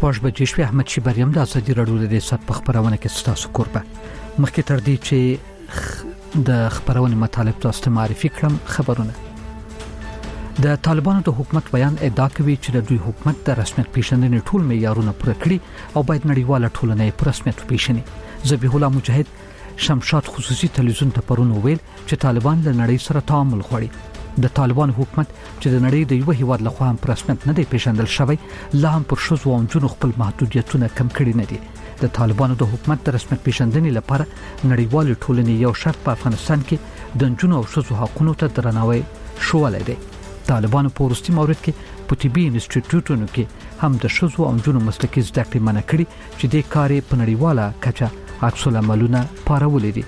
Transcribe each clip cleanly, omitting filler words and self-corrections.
شپږ بجې شوې. احمد شیبریم د ازادي راډیو د ریاست په خبرونه کې ستاسو کوربه. مخکې تر دې چې د خبرونه مطالب تاسو ته معرفي کړم، خبرونه د طالبانو د حکومت بیان ادعا کوي چې د دوی حکومت د رسمیت پیژندنې ټول معیارونه پوره کړي او باید نړیواله ټولنه په رسمیت وپیژني. ذبیح الله مجاهد شمشاد خصوصي تلویزیون ته پرون ویل چې طالبان له نړۍ سره تعامل غواړي. د طالبانو حکومت چې د نړۍ د یو هیواد لخوا هم په رسمیت نه دی پیژندل شوی، لا هم پر ښځو او نجونو خپل محدودیتونه کم کړي نه دي. د طالبانو د حکومت د رسمیت پیژندنې لپاره نړیوالې ټولنې یو شرط په افغانستان کې د نجونو او ښځو حقوقو ته درناوی شولی دی. طالبانو په وروستي مورد کې په طبي انسټیټیوټونو کې هم د ښځو او نجونو مسلکي زده کړې منع کړي چې د کاري په نړیواله کچه عکس العملونه پارولې دي.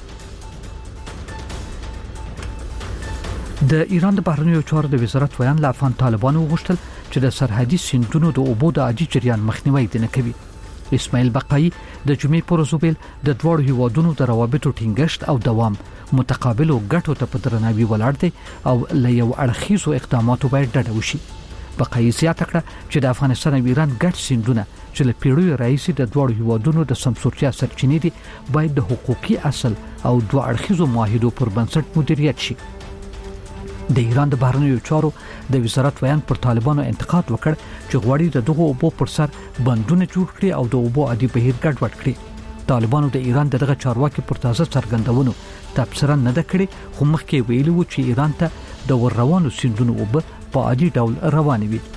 د ایران د بهرنیو چارو د وزارت ویان له افغان طالبانو وغوښتل چې د سرحدي سیندونو د اوبو د عادي جریان مخنیوي نه کوي. اسماعیل بقایي د جمعې پر ورځ ویل د دوه هیوادونو د روابطو ټینګښت او دوام متقابلو ګټو ته په درناوي ولاړ دی او له یو اړخیزو اقداماتو باید ډډه وشي. بقایي زیاته کړه چې د افغانستان او ایران ګډ سیندونه چې له پیړیو راهیسې د دوه هیوادونو د سمسورتیا سرچینې دي باید د حقوقي اصل او دوه اړخیزو معاهدو پر بنسټ مدیریت شي. د ایران د بهرنیو چارو د وزارت ویان پر طالبانو انتقاد وکړ چې غواړي د دغه اوبو پر سر بندونه جوړ کړي او د اوبو عادي بهیر ګډوډ کړي. طالبانو د ایران دغه چارواکي پر تازه څرګندونو تبصره نه ده کړې، خو مخکې ویلي و چې ایران ته د ورروانو سیندونو اوبه په عادي ډول روانې وي.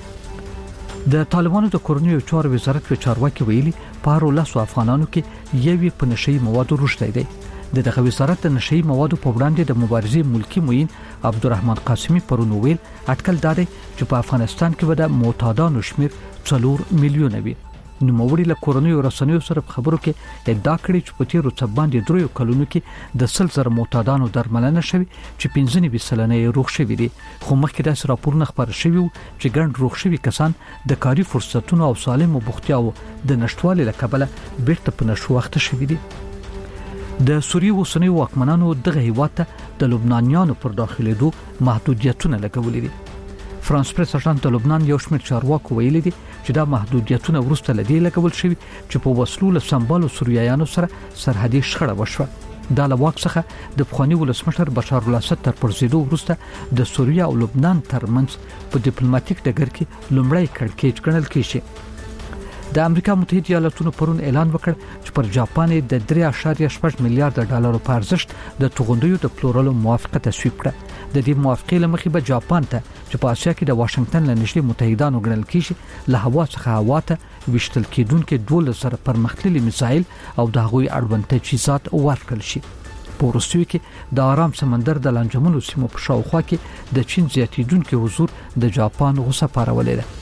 د طالبانو د کورنیو چارو وزارت په چارواکي ویلي په 10 افغانانو کې یوې په نشئی موادو روشته دی. دغه وزارت د نشئی موادو په وړاندې د مبارزې ملکی معین عبدالرحمن قاسمی پرون ویل اټکل دادی چې په افغانستان کې به د معتادانو شمیر 4 میلیونه وي. نو موري له کورنیو رسنیو سره خبرو کې ادعا کړې چې په تیرو څه باندې 3 کلونو کې د 1000 معتادانو درملنه شوی چې 95 سلنه یې روغ شوی دي. خو مخکې دا راپورونه خبر شوی چې ګڼ روغ شوی کسان د کاري فرصتونو او سالم بوختیاو د نشټوالي له کبله بیرته په نشو وخت شوی دي. د سوریې وسنۍ واکمنانو دغه هیواد ته د لبنانیانو پر داخلېدو محدودیتونه لګولې دي. فرانس پریس اژانس د لبنان یو شمېر چارواکو ویلي دي چې دا محدودیتونه وروسته لدی لګول شوی چې په وسلو له سمبالو سوریایانو سره سرحدي شخړه وشوه. دا له واک څخه د پخوانی ولسمشر بشار الاسد تر پرځېدو وروسته د سوریه او لبنان ترمنځ په ډیپلوماټیک ډګر کې لومړی کړکېچ ګڼل کېږي. د امریکا متحده ایالاتونو پرون اعلان وکړ چې پر جاپان د 3.8 میلیارډ ډالرو په ارزښت د توغندیو د پلورلو موافقه تصویب کړه. د دې موافقې لمخې به جاپان ته چې په اسیا کې د واشنگټن له نږدې متحدانو ګڼل کېږي له هوا څخه هوا ته وشتل کېدونکې 12 پرمختللي میزایل او د هغوی اړوند تجهیزات ورکړل شي. په وروستیو کې د آرام سمندر د لانجمنو سیمو په شاوخوا کې د چین زیاتیدونکو حضور د جاپان غوسه پارولې ده.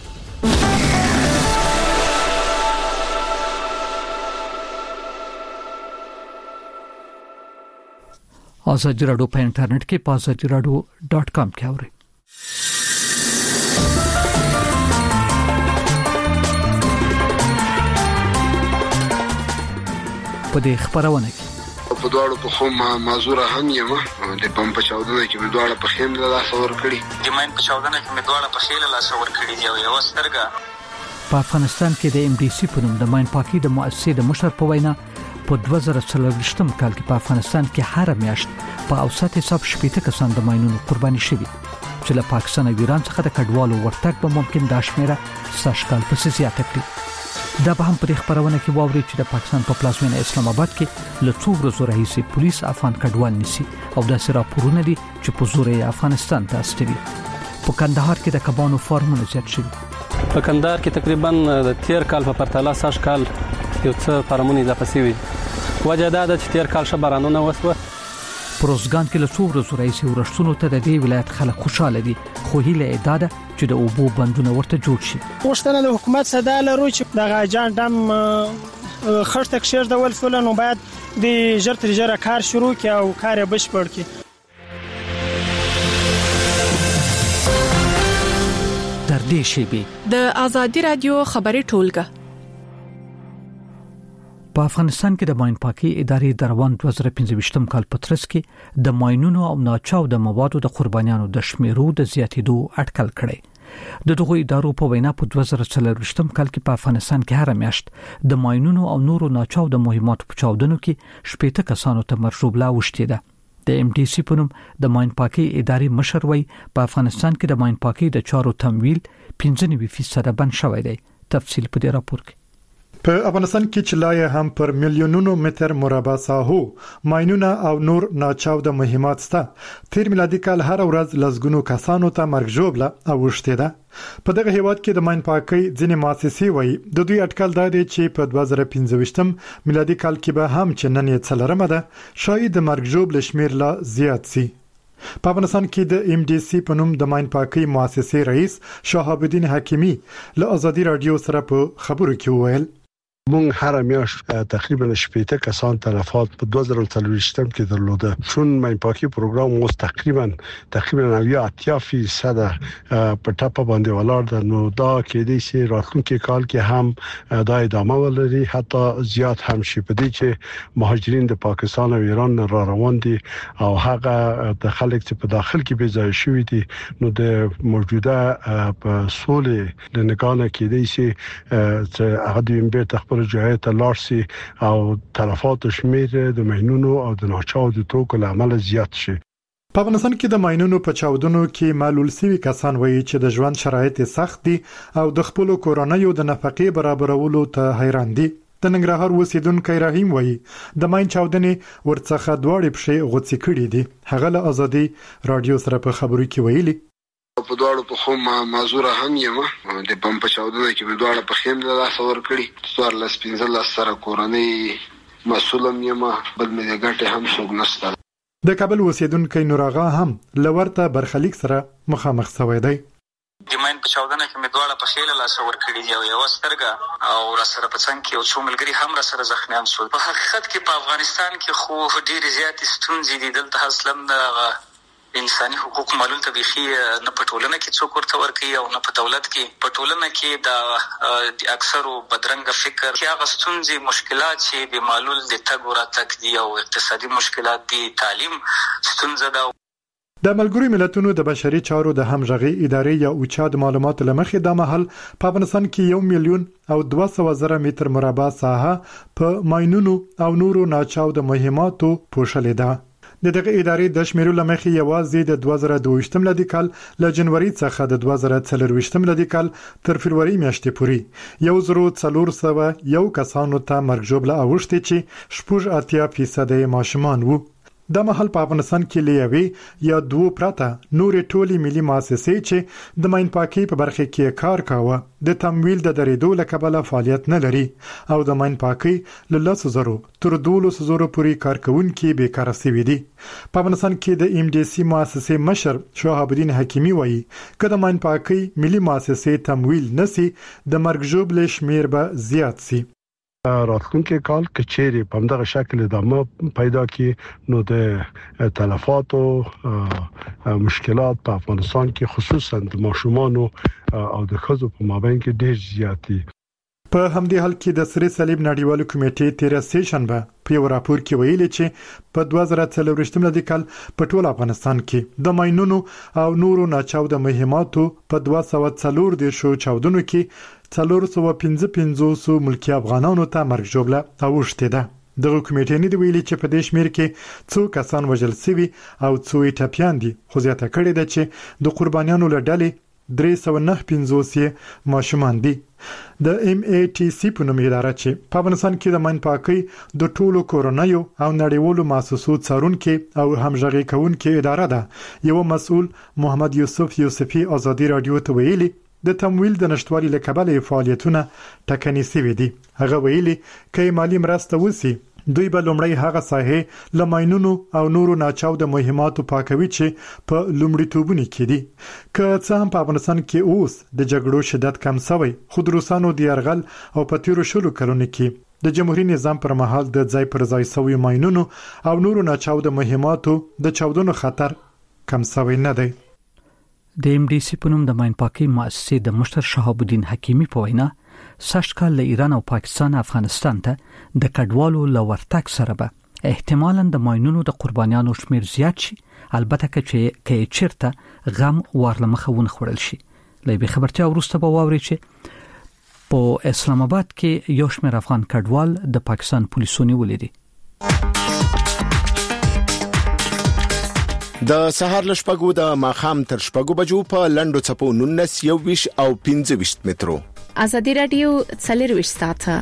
ازادي راډیو په انټرنیټ کې په azadiradio.com کې اورئ. په دې خبرونه کې په دواړو په خو معذور هم یم د پم په چاودنه کې په دواړو په خیم له لاس ور کړی د ماین په چاودنه کې په دواړو په خیل له لاس ور کړی دی او یو سترګه. په افغانستان کې د MDC په نوم د ماین پاکي د مؤسسې د مشر په وینا په 2024 کال کې په افغانستان کې هر میاشت په اوسط حساب 70 کسان د ماینونو قرباني شوي چې له پاکستان او ایران څخه د کډوالو ورتګ به ممکن د شمیره ساشکال په زیاته کړي. دا به هم په خبرونه کې واوري چې د پاکستان په پلازمینه اسلام آباد کې له څو ورځې راهیسې پولیس افغان کډوال نیسي او د راپورونه دي چې په زور یې افغانستان ته استوي. په کندهار کې د کبانو فارمونه زیات شوي. په کندهار کې تقریبا د تیر کال په پرتله ساشکال یو څه فارمونه اضافه شوي. وجه دا ده چې تیر کال شبرانونه وسوه. پروزګان کې له څو ورځې راهیسې ورښتونو ته د دې ولایت خلک خوشاله دي، خو هیله ادا ده چې د اوبو بندونه ورته جوړ شي. غوښتنه د حکومت صدا لرو چې د غاجان ډم خرڅ کښیر ډول فلنو باید د ژر تر ژره کار شروع کړي او کار یې بشپړ کړي. تر دې شیبې د ازادي رادیو خبري ټولګه. په افغانستان کې د ماین پاکي ادارې د روان 2025 کال په ترڅ کې د ماینونو او ناچاو د موادو د قربانیانو د شمیرو د زیاتېدو اټکل کړي. د دغه ادارو په وینا په 2024 کال کې په افغانستان کې هر میاشت د ماینونو او نورو ناچاو د مهماتو په چاودنو کې 18 کسانو ته مرجوب لا وشته ده. د ام ډي سي په نوم د ماین پاکي ادارې مشر وی په افغانستان کې د ماین پاکي د چارو تمویل 95% بند شوی دی. تفصیل په دې راپور کې. په افغانستان کې چلای هم پر میلیونونو متر مربع ساحو ماینونه او نور ناچاو د مهمات ستا تیر میلادي کال هر ورځ لزګونو کسانو ته مرګ ژوبله او وشته ده. په دغه هیواد کې د ماین پاکي ځینې مؤسسې وایي د دوی اټکل دا دی چې په 2015 میلادي کال کې به هم چې نن یې څلرمه ده شاید د مرګ ژوبله شمیر لا زیات سي. په افغانستان کې د ام ډي سي په نوم د ماین پاکي مؤسسې رئیس شهاب الدین حکیمی له ازادي رادیو سره په خبرو کې وویل مونږ هر میاشت تقریبا 18 کسان تلفات په 2024 کې درلوده. چون ماین پاکي پروګرام مو تقریبا 80% په ټاپه باندې ولاړ ده. نو دا کې دي چې راتلونکي کال کې هم دا ادامه ولري حتی زیات هم شي په دې چې مهاجرین د پاکستان او ایران را روان دي او هغه د خلک چې په داخل کې به ځای شوی دي نو د موجوده په سولې د نگانه کې دي چې هغه د بیرته خپل جای ته لارسي او تلفات شمیر د ماینونو او د ناچاو د توکو لامل زیات شي. په افغانستان کې د ماینونو په چاودنو کې معلول سوي کسان وایي چې د ژوند شرایط سخت دي او د خپل کورنۍ د نفقې برابرولو ته حیران دي. د ننګرهار اوسیدونکو رحیم وایي د ماین چاودنې ورڅخه دواړې پښې غوڅې کړې دي. هغه له ازادي رادیو سره په خبرو کې ویلي په دواړو په خو معذوره هم یم د بم په چاودنه کې په دواړو په خیم له لاس ور کړی 14 سره کورنۍ مسولم یم بل مې ګټه هم څوک نشته. د کابل اوسیدونکو نوراغا هم لورته برخلیک سره مخامخ شوی دی. د ماین په چاودنه کې مې دواړه په خیل لاس ور کړی دی او یو سترګه او را سره په څنګ کې او څو ملګری هم را سره زخمیان شول. په حقیقت کې په افغانستان کې خو ډېر زیات ستونزې دي. دلته اصلا انساني حقوق معلوم طبيخي نه په ټولنه کې څوک ورته ورکي او نه په دولت کې. په ټولنه کې د اکثرو بدرنګ فکر کې هغه ستونزې مشکلات چې د معلول د تګ وراتګ دي او اقتصادي مشکلات دي تعلیم ستونزه ده. د ملګرو ملتونو د بشري چارو د همغږي ادارې یا اوچا د معلوماتو لمخې د محل په افغانستان کې 1 میلیون او 200,000 متر مربع ساحه په ماینونو او نورو ناچاو د مهماتو پوښلې ده. دغه ادارې د شمیرو لمخې یوازې د 2022 میلادي کال له جنوري څخه د 2024 میلادي کال تر فروری میاشتې پورې 1401 کسانو ته مرګ ژوبله اوښتې چې 80% ماشومان وو. د محل په افغانستان کې لیوي یا دوه پراته نورې ټولي ملي مؤسسې چې د ماین پاکي په برخه کې کار کاوه د تمویل د درېدو لکبله فعالیت نه لري او د ماین پاکي له 100,000 تر 200,000 پورې کارکونکو بیکاره شوي دي. په افغانستان کې د ام ډي سي مؤسسې مشر شهاب الدین حکیمی وایي کله ماین پاکي ملي مؤسسې تمویل نسی د مرګ ژوبله شمیر به زیات سي. راتلونکي کال کچېری په همدغه شکل ادامه پیدا کی نو د تلفاتو مشکلات په افغانستان کې خصوصا د ماشومان او د ښځو په مابین کې ډېر زیات دي. په همدې حال کې د سری صلیب نړیوال کمیټې تیر سیشنبه په یو راپور کې ویلي چې په 2024 میلادي کال په ټول افغانستان کې د ماینونو او نورو ناچاو د مهماتو په 240 چاودنو کې 455 ملکی افغانانو ته مرګ ژوبله اوښتې ده. دغه کمیټې نه دی ویلي چې په دې شمیر کې څو کسان وژل شوي او څو ټپيان دي خو زیاته کړې ده چې د قربانیانو له ډلې 359 ماشومان دي. د ام ای ټي سي په نوم اداره چې په افغانستان کې د ماین پاکي د ټولو کورونیو او نړیوالو مؤسسو څارونکو او همغږي کوونکو اداره ده یو مسؤل محمد یوسف یوسفي ازادي رادیو ته ویلي د تمویل د نشټوالي لکبله فعالیتونه ټکني سوي دي. هغه ویلي کای مالی مرسته وسی دوی به لومړی هغه ساحه لماینونو او نورو ناچاو د مهماتو پاکوي چې په لومړیتوبونو کې دي. که څه هم په افغانستان کې اوس د جګړو شدت کم شوی خو د روسانو د يرغل او په تیرو شلو کلونو کې د جمهوریت نظام پر مهال د ځای پر ځای شوی ماینونو او نورو ناچاو د مهماتو د چاودنو خطر کم شوی نه دی. د ام ډي سي په نوم د ماین پاکي مؤسسې د مشر شهاب الدین حکیمی په وینا سږ کال له ایران او پاکستان افغانستان ته د کډوالو لورتک سره به احتمالاً د ماینونو د قربانیانو شمیر زیات شي البته چې چیرته غم ورلمخه ون خړل شي. لې خبرتیا ورسته به واوري چې په اسلام آباد کې یو شمېر افغان کډوال د پاکستان پولیسو نیولې دي. د سهار لشپګو د ماخام تر شپګو بجو په لندو چپو 19 21 او 25 مترو. ازادي رادیو څلرويش ساعته.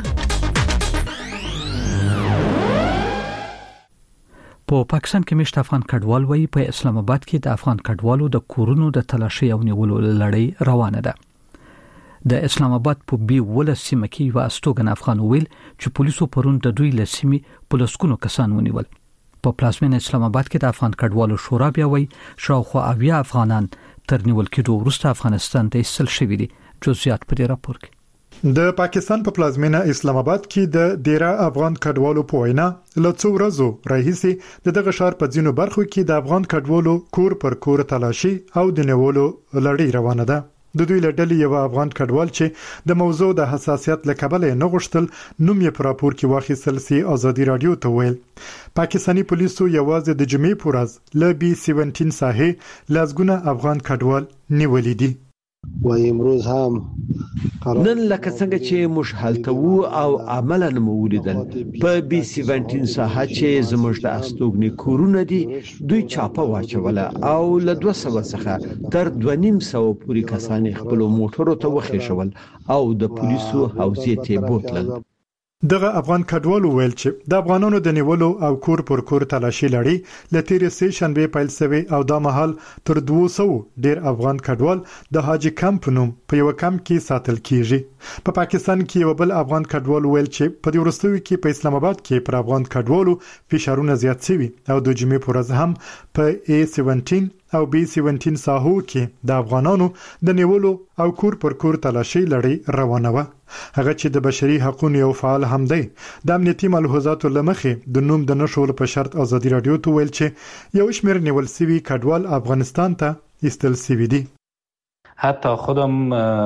په پاکستان کې مشت افغان کډوال وایي په اسلام آباد کې د افغان کډوالو د کورونو د تلاشي او نیولو لړۍ روانه ده. د اسلام آباد په بي ولسمه کې یو استوګن افغان ویل چې پولیسو پرون د دوی لسمي پولیسکونو کسان ونیول. په پلازمین اسلام آباد کې د افغان کډوالو شورا بیا وایي شاوخوا 80 افغانان تر نیول کېدو وروسته افغانستان ته ایستل شوي دي. جزئیات په دې راپور کې. د پاکستان په پلازمینه اسلام آباد کې د ډیرا افغان کډوالو په وینا له څو ورځو راهیسې دغه ښار په ځینو برخو کې د افغان کډوالو کور پر کور تلاشي او د نیولو لړۍ روانه ده. د دوی لړۍ یو افغان کډوال چې د موضوع د حساسیت لکبل نه غوښتل نوم یې پر راپور کې واخیستل سي ازادي رادیو ته ویل. پاکستاني پولیسو یوازې د جمعې پر ورځ ل بي 17 ساحې لازګونه افغان کډوال نیولې دي. و امروز هم نن لکه څنګه چې موږ هلته وو او عملاً مو ولیدل په بي 17 ساحه چې زموږ د استوګنې کورونه دي دوی چاپه واچوله او له 200 څخه تر 250 پورې کسان خپل موټرو ته وخېښول او د پولیسو حوزې ته بوتلل. دغه افغان کډوالو ویل چې د افغانانو د نیولو او کور پر کور تلاشي لړۍ د تیر سه شنبه پیل شوی او د مهال تر 200 ډیر افغان کډوال د حاجی کمپ نوم په یو کمپ کې ساتل کیږي. په پاکستان کې یو بل افغان کډوال ویل چې په دې ورستوي کې په اسلام آباد کې پر افغان کډوالو فشارونه زیات شوي او د جمعې پر ورځ هم په A17 او B17 ساحو کې د افغانانو د نیولو او کور پر کور تلاشي لړۍ روانه و. هغه چې د بشري حقوقو یو فعال هم دی د امنیتي ملحوظاتو لمخې د نوم د نشول په شرط ازادي رادیو ته ویل چې یو شمېر نیول سوي کډوال افغانستان ته ایستل سوي دي. حتی خودم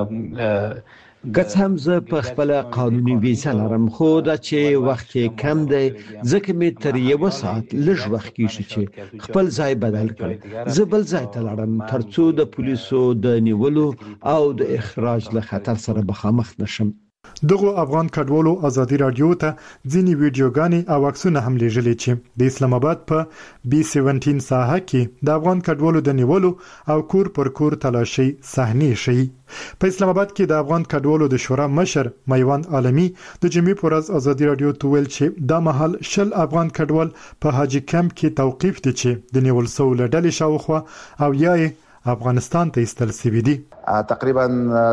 گڅ هم زه په خپل قانوني ویزه لرم خو دا چې وخت کم دی ځکه مې تر یو ساعت لږ وخت کېږي چې خپل ځای بدل کړم. زه بل ځای ته لاړم ترڅو د پولیسو د نیولو او د اخراج له خطر سره مخامخ نشم. دغه افغان کډوالو ازادي رادیو ته ځینی ویډیوګانې او عکسونه هم لیږلي چې د اسلام آباد په B17 ساحه کې د افغان کډوالو د نیولو او کور پر کور تلاشي صحنې شي. په اسلام آباد کې د افغان کډوالو د شورا مشر میوند عالمي د جمعې پر ورځ ازادي رادیو ته ویل چې د محل شل افغان کډوال په حاجی کمپ کې توقيف دي چې د نیول سو لړۍ شاوخوا او یای افغانستان ته ایستل سوي دي. تقریبا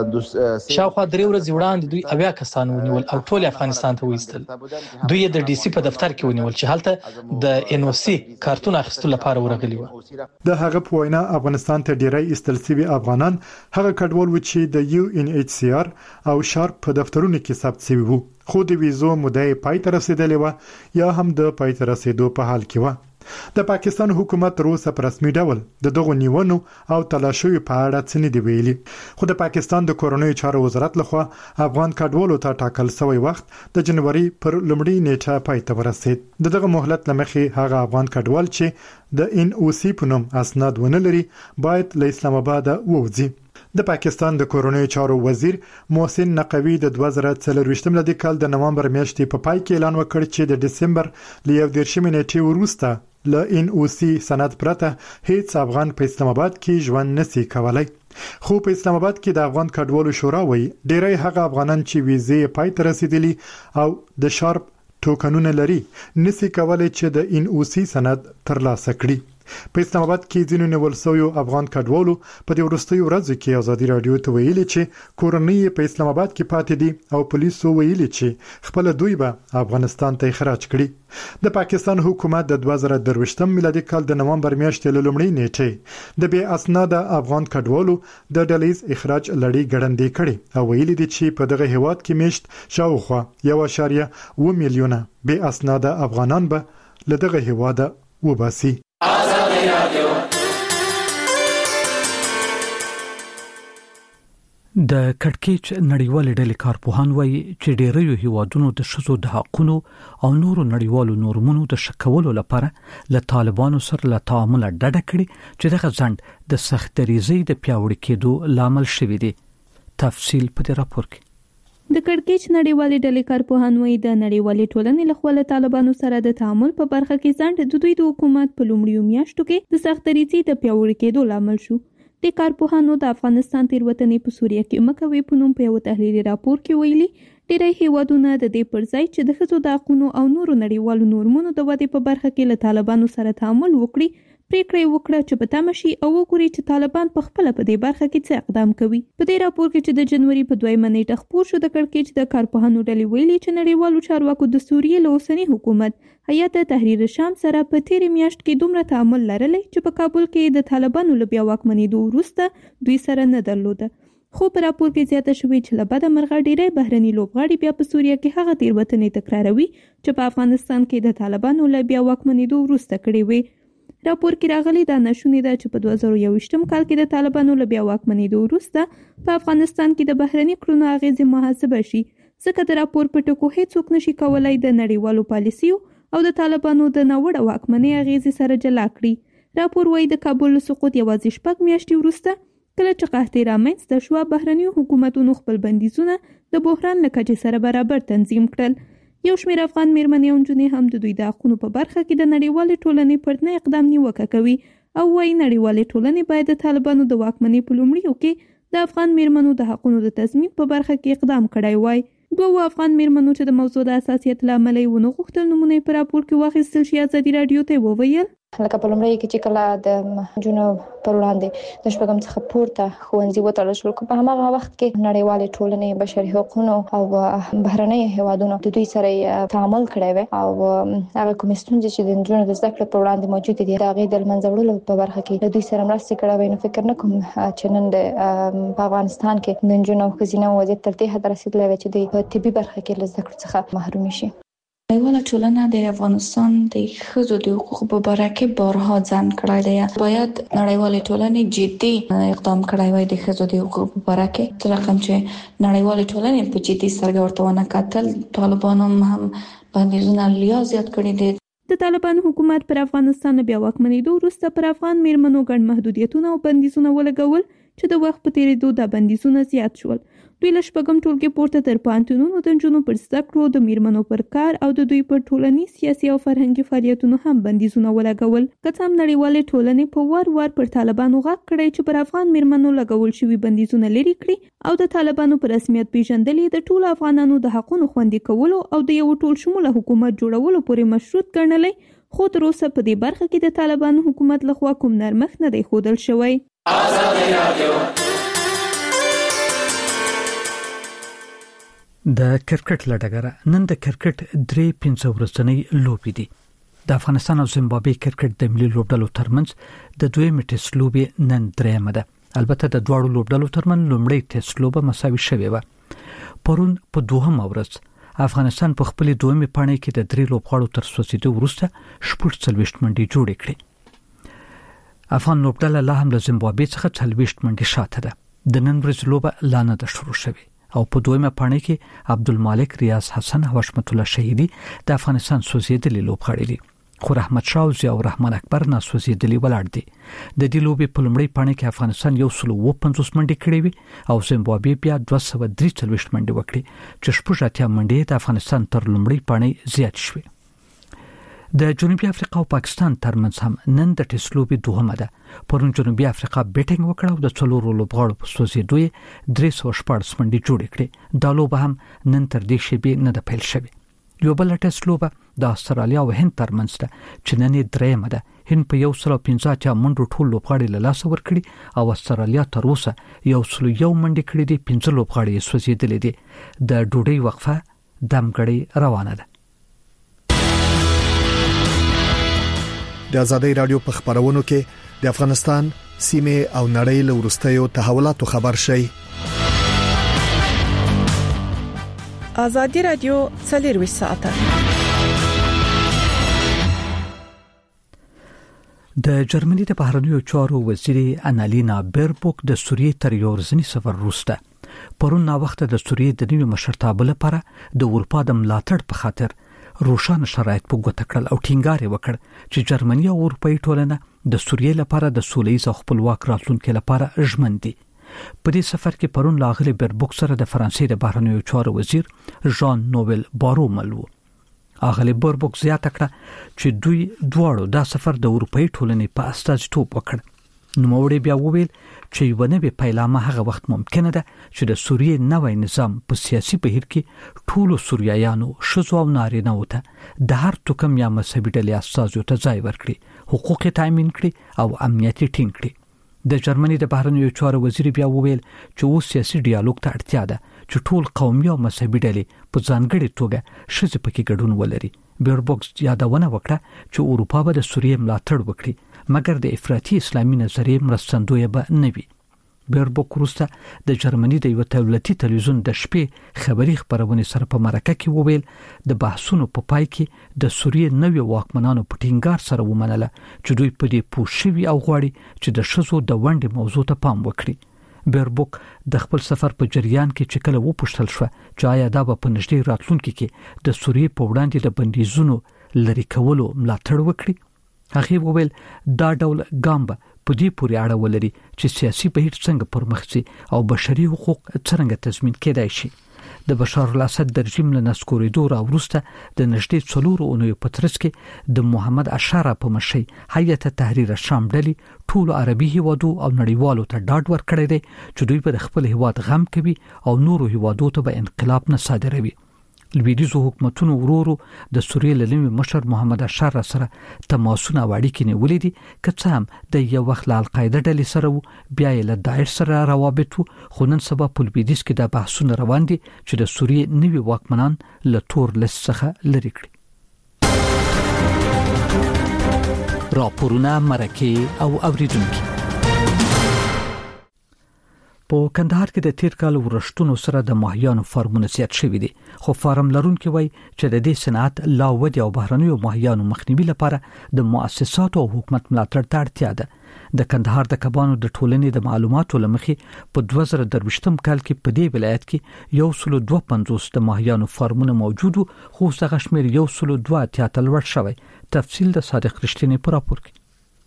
شاوخوا 3 ورځې وړاندې دوی 80 کسان ونیول او ټول افغانستان ته وایستل. دوی د ډي سي په دفتر کې ونیول چې هلته د ان او سي کارتون اخیستلو لپاره ورغلي و. د هغه په وینا افغانستان ته ډیری ایستل سوي افغانان هغه کډوال و چې د UNHCR او شارپ په دفترونو کې ثبت شوي وو خو د ویزو مدعي پای ته رسیدلې و یا هم د پای ته رسیدو په حال کې و. د پاکستان حکومت تر اوسه په رسمي ډول د دغه نیونو او تلاشیو په اړه څه نه دی ویلي خو د پاکستان د کورونی چارو وزارت لخوا افغان کډوالو ته ټاکل شوی وخت د جنوري پر لومړۍ نیټه پای ته ورسید. دغه مهلت لمخې هغه افغان کډوال چې د NOC په نوم اسناد ونه لري باید له اسلام آباد ووځي. د پاکستان د کورونی چارو وزیر محسن نقوی د 2023 ملي کال د نومبر میاشتې په پای کې اعلان وکړ چې د دسمبر ل 11 نیټې وروسته ل NOC سند پرته هیڅ افغان په اسلام آباد کې ژوند نشي کولای. خو په اسلام آباد کې د افغان کډوالو شورا وایي ډیری هغه افغانان چې ویزې پای ته رسیدلي او د شارپ ټوکنونه لري نشي کولای چې د NOC سند ترلاسه کړي. په اسلام آباد کې ځینو نیول شوی افغان کډوالو په دې وروستیو ورځو کې ازادي رادیو ته ویلي چې کورنۍ په اسلام آباد کې پاتې دي او پولیسو ویلي چې خپل دوی به افغانستان ته اخراج کړي. د پاکستان حکومت د 2023 میلادي کال د نومبر میاشتې له لومړۍ نیټې د بې اسناده افغان کډوالو د ډلیز اخراج لړۍ ګړندې کړي او ویلي دي چې په دغه هیواد کې میشت شاوخوا 1.2 میلیونه بې اسناده افغانان به له دغه هیواد وباسي. د کټکېچ نړیوال ډلې کارپوهان وایي چې ډېری هیوادونو د ښځو د حقوقو او نورو نړیوالو نورمونو د شکولو لپاره له طالبانو سره له تعامل ډډه کړې چې دغه ځند د سخت دریزۍ د پیاوړي کېدو لامل شوی دی. تفصیل په دې راپور کې. د کټکېچ نړیوالې ډلې کارپوهان وایي د نړیوالې ټولنې له خوا له طالبانو سره د تعامل په برخه کې ځند د دوی د حکومت په لومړیو میاشتو کې د سخت دریزۍ د پیاوړي کېدو لامل شو. د کارپوهانو د افغانستان تیروتنې په سوریه کې مکوي په نوم په یو تحلیلي راپور کې ویلي ډېری هیوادونه د دې پر ځای چې د ښځو د حقوقو او نورو نړیوالو نورمونو د ودې په برخه کې له طالبانو سره تعامل وکړي پریکړه وکړه چې په تمه شي او وګوري چې طالبان په خپل په دې برخه کې څه اقدام کوي. په دې راپور کې چې د جنوري په 2 نیټه خپور شو د کړکېچ د کارپوهانو ډلې ویلي چې نړیوالو چارواکو د سوریې له اوسني حکومت هیات تحریر شام سره په تیرې میاشت کې دومره تعامل لرلی چې په کابل کې د طالبانو له بیا واکمنېدو وروسته دوی سره نه درلوده. خو په راپور کې زیاته شوې چې له بده مرغه ډېری بهرني لوبغاړي بیا په سوریه کې هغه تیروتنې تکراروي چې په افغانستان کې د طالبانو له بیا واکمنېدو وروسته کړې وي. راپور کې راغلي دا نشونې ده چې په 2021 کال کې د طالبانو له بیا واکمنېدو وروسته په افغانستان کې د بهرني کړنو اغېزې محاسبه شي، ځکه د راپور په ټکو هیڅوک نشي کولای د نړیوالو پالیسیو او د طالبانو د ناوړه واکمنۍ اغېزې سره جلا کړي. راپور وايي د کابل سقوط یوازې 6 میاشتې وروسته کله چې قحطي رامنځته شوه بهرني حکومتونو خپل بندیزونه د بحران له کچې سره برابر تنظیم کړل. یو شمېر افغان میرمنې او نجونې هم د دوی د حقوقو په برخه کې د نړیوالې ټولنې پر نه اقدام نیوکه کوي او وايي نړیوالې ټولنې باید د طالبانو د واکمنۍ په لومړیو کې د افغان میرمنو د حقوقو د تضمین په برخه کې اقدام کړی وای. دوه افغان میرمنو چې د موضوع د حساسیت له امله یې ونه غوښتل نومونه په راپور کې واخیستل شي ازادي رادیو ته وویل لکه په لومړی کې چې کله د جنو پر وړاندې د شپږم څخه پورته ښوونځي وتړل شول په هماغه وخت کې نړیوالې ټولنې بشري حقوقو او بهرنۍ هیوادونو د دوی سره تعامل کړی وي او هغه کوم ستونزې چې د جنو د زده کړې پر وړاندې موجود دي د هغې د منځه وړلو په برخه کې د دوی سره مرسته کړې وي. نو فکر نه کوم چې نن په افغانستان کې د جنو ښځینه وضعیت تر دې حد رسیدلی وي چې دوی په طبي برخه کې له زده کړې څخه محروم شي. نړیواله ټولنه د افغانستان د ښځو د حقوقو په باره کې بارها ځنډ کړی دی. باید نړیواله ټولنه جدي اقدام کړی وای د ښځو د حقوقو په باره کې. تر رقم چې نړیواله ټولنه په جدي سترګه ورته ونه کتل طالبانو هم بندیزونه لیا زیات کړي دي. د طالبان حکومت پر افغانستان بیا واکمنېدو وروسته پر افغان میرمنو ګڼ محدودیتونه او بندیزونه ولګول چې د وخت په تیریدو دا بندیزونه زیات شول. دوی له شپږم ټولګي پورته تر پوهنتونونو د نجونو پر زده کړو د میرمنو پر کار او د دوی پر ټولنیز سیاسي او فرهنګي فعالیتونو هم بندیزونه ولګول. که څه هم نړیوالې ټولنې په وار پر طالبانو غږ کړی چې پر افغان میرمنو لګول شوي بندیزونه لرې کړي او د طالبانو په رسمیت پیژندل د ټولو افغانانو د حقوقو خوندي کولو او د یو ټول شموله حکومت جوړولو پورې مشروط ګڼلی، خو تر اوسه په دې برخه کې د طالبانو حکومت لخوا کوم نرمښت نه دی ښودل شوی. د کرکټ لډګره نن د کرکټ 3-5 ورځنۍ لوبې دي. د افغانستان او زیمبابوې کرکټ د ملي لوبډلو ترمنځ د دویمې ټیسټ لوبې نن درېمه ده. البته د دواړو لوبډلو ترمنځ لومړی ټیسټ لوبه مساوي شوې وه. پرون په دوهمه ورځ افغانستان په خپل دویمې پاڼې کې د 3 لوبغاړو تر سوسیدو وروسته 40 منډې جوړې کړې. افغان لوبډله لا هم له زیمبابوې څخه 40 منډې شاته ده. د نن ورځې لوبه لا نه ده شروع شوې او په دویمه پاڼې کې عبدالمالک ریاض حسن او حشمت الله شهیدی د افغانستان سوزیدلي لوبغاړي دي، خو رحمت شاه او ضیاء الرحمن اکبر نه سوزیدلي ولاړ دي. د دې لوبې په لومړۍ پاڼې کې افغانستان 150 منډې کړې وي او زیمبابوې بیا 243 منډې وکړې چې 80 منډې د افغانستان تر لومړۍ پاڼې زیات شوې. د جنوبي افریقا او پاکستان ترمنځ هم نن د ټیسټ لوبې دوهمه ده. پرون جنوبي افریقا بیټینګ وکړه او د 4 لوبغاړو په سوزیدو یې 314 منډې جوړې کړې. دا لوبه هم نن تر دې شیبې نه ده پیل شوې. یو بل ټیسټ لوبه د استرالیا او هند ترمنځ ده چې نن یې درېمه ده. هند په 115 منډو ټول لوبغاړي له لاسه ورکړي او استرالیا تر اوسه 101 منډې کړې دي، 15 لوبغاړي یې سوزیدلي دي. د ډوډۍ وقفه دمګړې روانه ده. د آزادۍ رادیو په خبرونو کې د افغانستان سیمه او نړۍ له ورستیو تحولاتو خبر شي. آزادۍ رادیو 24 ساعته. د جرمني د بهرنیو چارو وزیر انالینا بیربوک د سوریې تر یو ورځني سفر وروسته پرون نا وخت د سوریې د نوي مشرتابه لپاره د اروپا د ملاتړ په خاطر روشن شرایط په ګوته کړل او ټینګار وکړ چې جرمني او اروپאי ټولنه د سوریې لپاره د سولهییز او خپلواک راتلونکو لپاره ژمن دي. په دې سفر کې پرون لاغلي بیربوک سره د فرانسې د بهرنیو چارو وزیر ژان نوبل بارو مل وو. اغلی بیربوک زیاته کړه چې دوی دواړو دا سفر د اروپאי ټولنې په استازیتوب وکړ. نوموړي بیا وویل چې یو نوې پیلامه هغه وخت ممکنه ده چې د سوریې نوې نظام په سیاسي بهیر کې ټولو سوریایانو شذو او نارینه‌و ته د هر توکم یا مذهبي ډلې استازو ته ځای ورکړي، حقوق تامین کړي او امنیت ټینګ کړي. د جرمني د بهرنیو چارو وزیر بیا وویل چې اوس سیاسي ډیالوګ ته اړتیا ده چې ټول قومي او مذهبي ډلې په ځانګړي توګه شذ پکې ګډون ولري. بیربوک یادونه وکړه چې اروپا به د سوریې ملاتړ وکړي مګر د افراطي اسلامي نظریې مرستندوی به نه وي. بیربوک وروسته د جرمني د یو دولتي تلویزیون د شپې خبري خبرونه سره په مرکه کې وویل د بحثونو په پای کې د سوریې نوي واکمنانو په ټینګار سره ومنله چې دوی په دې پوښوي او غواړي چې د شذو د ونډې موضوع ته پام وکړي. بیربوک د خپل سفر په جریان کې چې کله وپوښتل شو چې آیا دا به په نږدې راتلونکي کې د سوریې په وړاندې د بندیزونو لري کولو ملاتړ وکړي، هغه وویل دا ډول ګام په دې پورې اړه ولري چې سیاسي بهیر څنګه پرمخ ځي او بشري حقوق څنګه تضمین کېدای شي. د بشار الاسد د رژیم له نسکورېدو راوروسته د نږدې 4 اونیو په ترڅ کې د محمد اشاره په مشرۍ هیئت تحریر شام ډلې ټول عربي هیوادو او نړیوالو ته ډاډ ورکړی دی چې دوی په خپل هیواد غم کوي او نورو هیوادو ته به انقلاب نه صادروي. لویدیزو حکومتونو ورورو د سوریې له نوي مشر محمد اشاره سره تماسونه واړیکې نیولې دي که څه هم د یو وخت له القاعده ډلې سره بیا یې له داعش سره روابط وو، خو نن سبا په لویدیځ کې د بحثونه روان دي چې د سوریې نوي واکمنان له تور لیست څخه لرې کړي. راپورونه مرکه او اوریدونکي په کندهار کې د تیر کال ورښتونو سره د ماهیانو فارمونه زیات شوي دي، خو فارم لرونکي وایي چې د دې صنعت لا ودې او بهرنیو ماهیانو مخنیوي لپاره د مؤسساتو او حکومت ملاتړ ته اړتیا ده. د کندهار د کبانو د ټولنې د معلوماتو لمخې په 2023 کال کې په دې ولایت کې 152 د ماهیانو فارمونه موجود وو، خو څنګه شمیر 102 لوړ شوی. تفصیل د صادق رښتینی په راپور کې.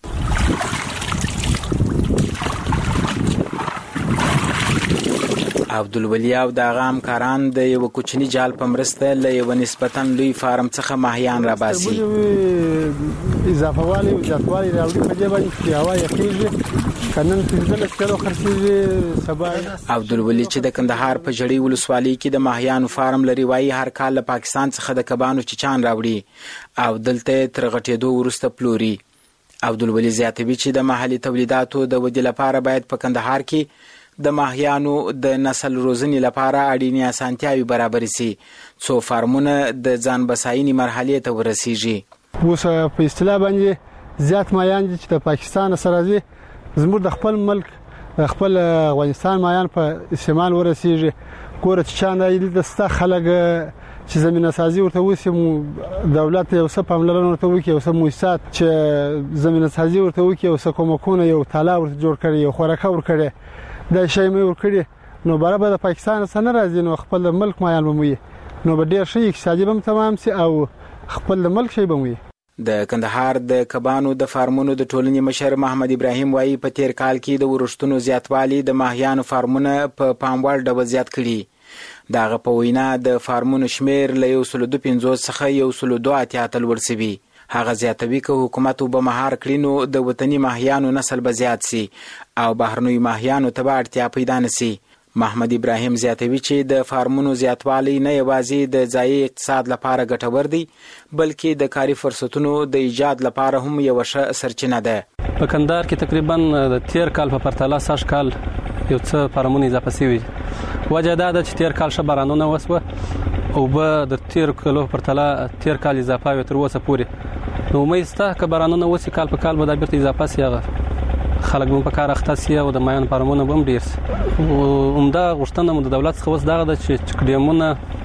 عبدالولی او د غام کاران د یو کوچنی جال په مرسته له یو نسبتاً لوی فارم څخه ماهیان را باسي. اضافه والی او زیاتوالی راوړي په دې باندې چې هوا یخیږي کنن 15 کیلو خرڅیږي سبا. عبدالولی چې د کندهار په جړی ولسوالۍ کې د ماهیانو فارم لري وایي هر کال له پاکستان څخه د کبانو چچان راوړي او دلته تر غټېدو وروسته پلوري. عبدالولی زیاتوي چې د محلي تولیداتو د ودې لپاره باید په کندهار کې د ماهیانو د نسل روزنې لپاره اړینې اسانتیاوي برابر شي څو فارمونه د ځان بساینې مرحلې ته ورسیږي. اوس په اصطلاح باندې زیات ماهیان چې د پاکستان سره دي زموږ د خپل ملک خپل افغانستان ماهیان په استعمال ورسیږي. ګوره چې چانه د ستا خلک چې زمينه سازي ورته وسیم دولت یو څه پاملرنه ورته وکي او څه موسسات چې زمينه سازي ورته وکي او څه کومکونه یو تالا ورته جوړ کړي یو خوراکه ور کړي دا شی مې ور کړی نو برابر د پاکستان سره راځي نو خپل ملک مایان بموي نو به ډیر شي اقتصادي بم تمام سي او خپل ملک شي بموي. د کندهار د کبانو د فارمونو د ټولنې مشر محمد ابراهیم وایي په تیر کال کې د ورښتونو زیاتوالی د ماهیانو فارمونه په پاموړ ډول زیات کړي. دغه په وینا د فارمونو شمیر له 150 څخه 102 ورسوي. هغه زیاتوي که حکومت وبمهار کړي نو د وطني ماهیانو نسل به زیات سي او بهرنوي ماهیانو ته به اړتیا پیدا نشي. محمد ابراهیم زیاتوي چې د فارمونو زیاتوالی نه یوازې د ځایي اقتصاد لپاره ګټور دی بلکې د کاري فرصتونو د ایجاد لپاره هم یو ښه سرچینه ده. په کندهار کې تقریبا د تیر کال په پرتله سږ کال یو څه فارمونه اضافه شوي. وجه دا ده چې تیر کال ښه بارانونه وسوه او به د تیر کال پرتله تیر کال اضافه وي تر اوسه پورې. نو امید شته که بارانونه وسي کال په کال به دا بیرته اضافه سي هغه خلک به په کار اخته سي او د مایان فارمونه به هم ډیر سي. عمده غوښتنه مو د دولت څخه اوس دغه ده چې ډیمونه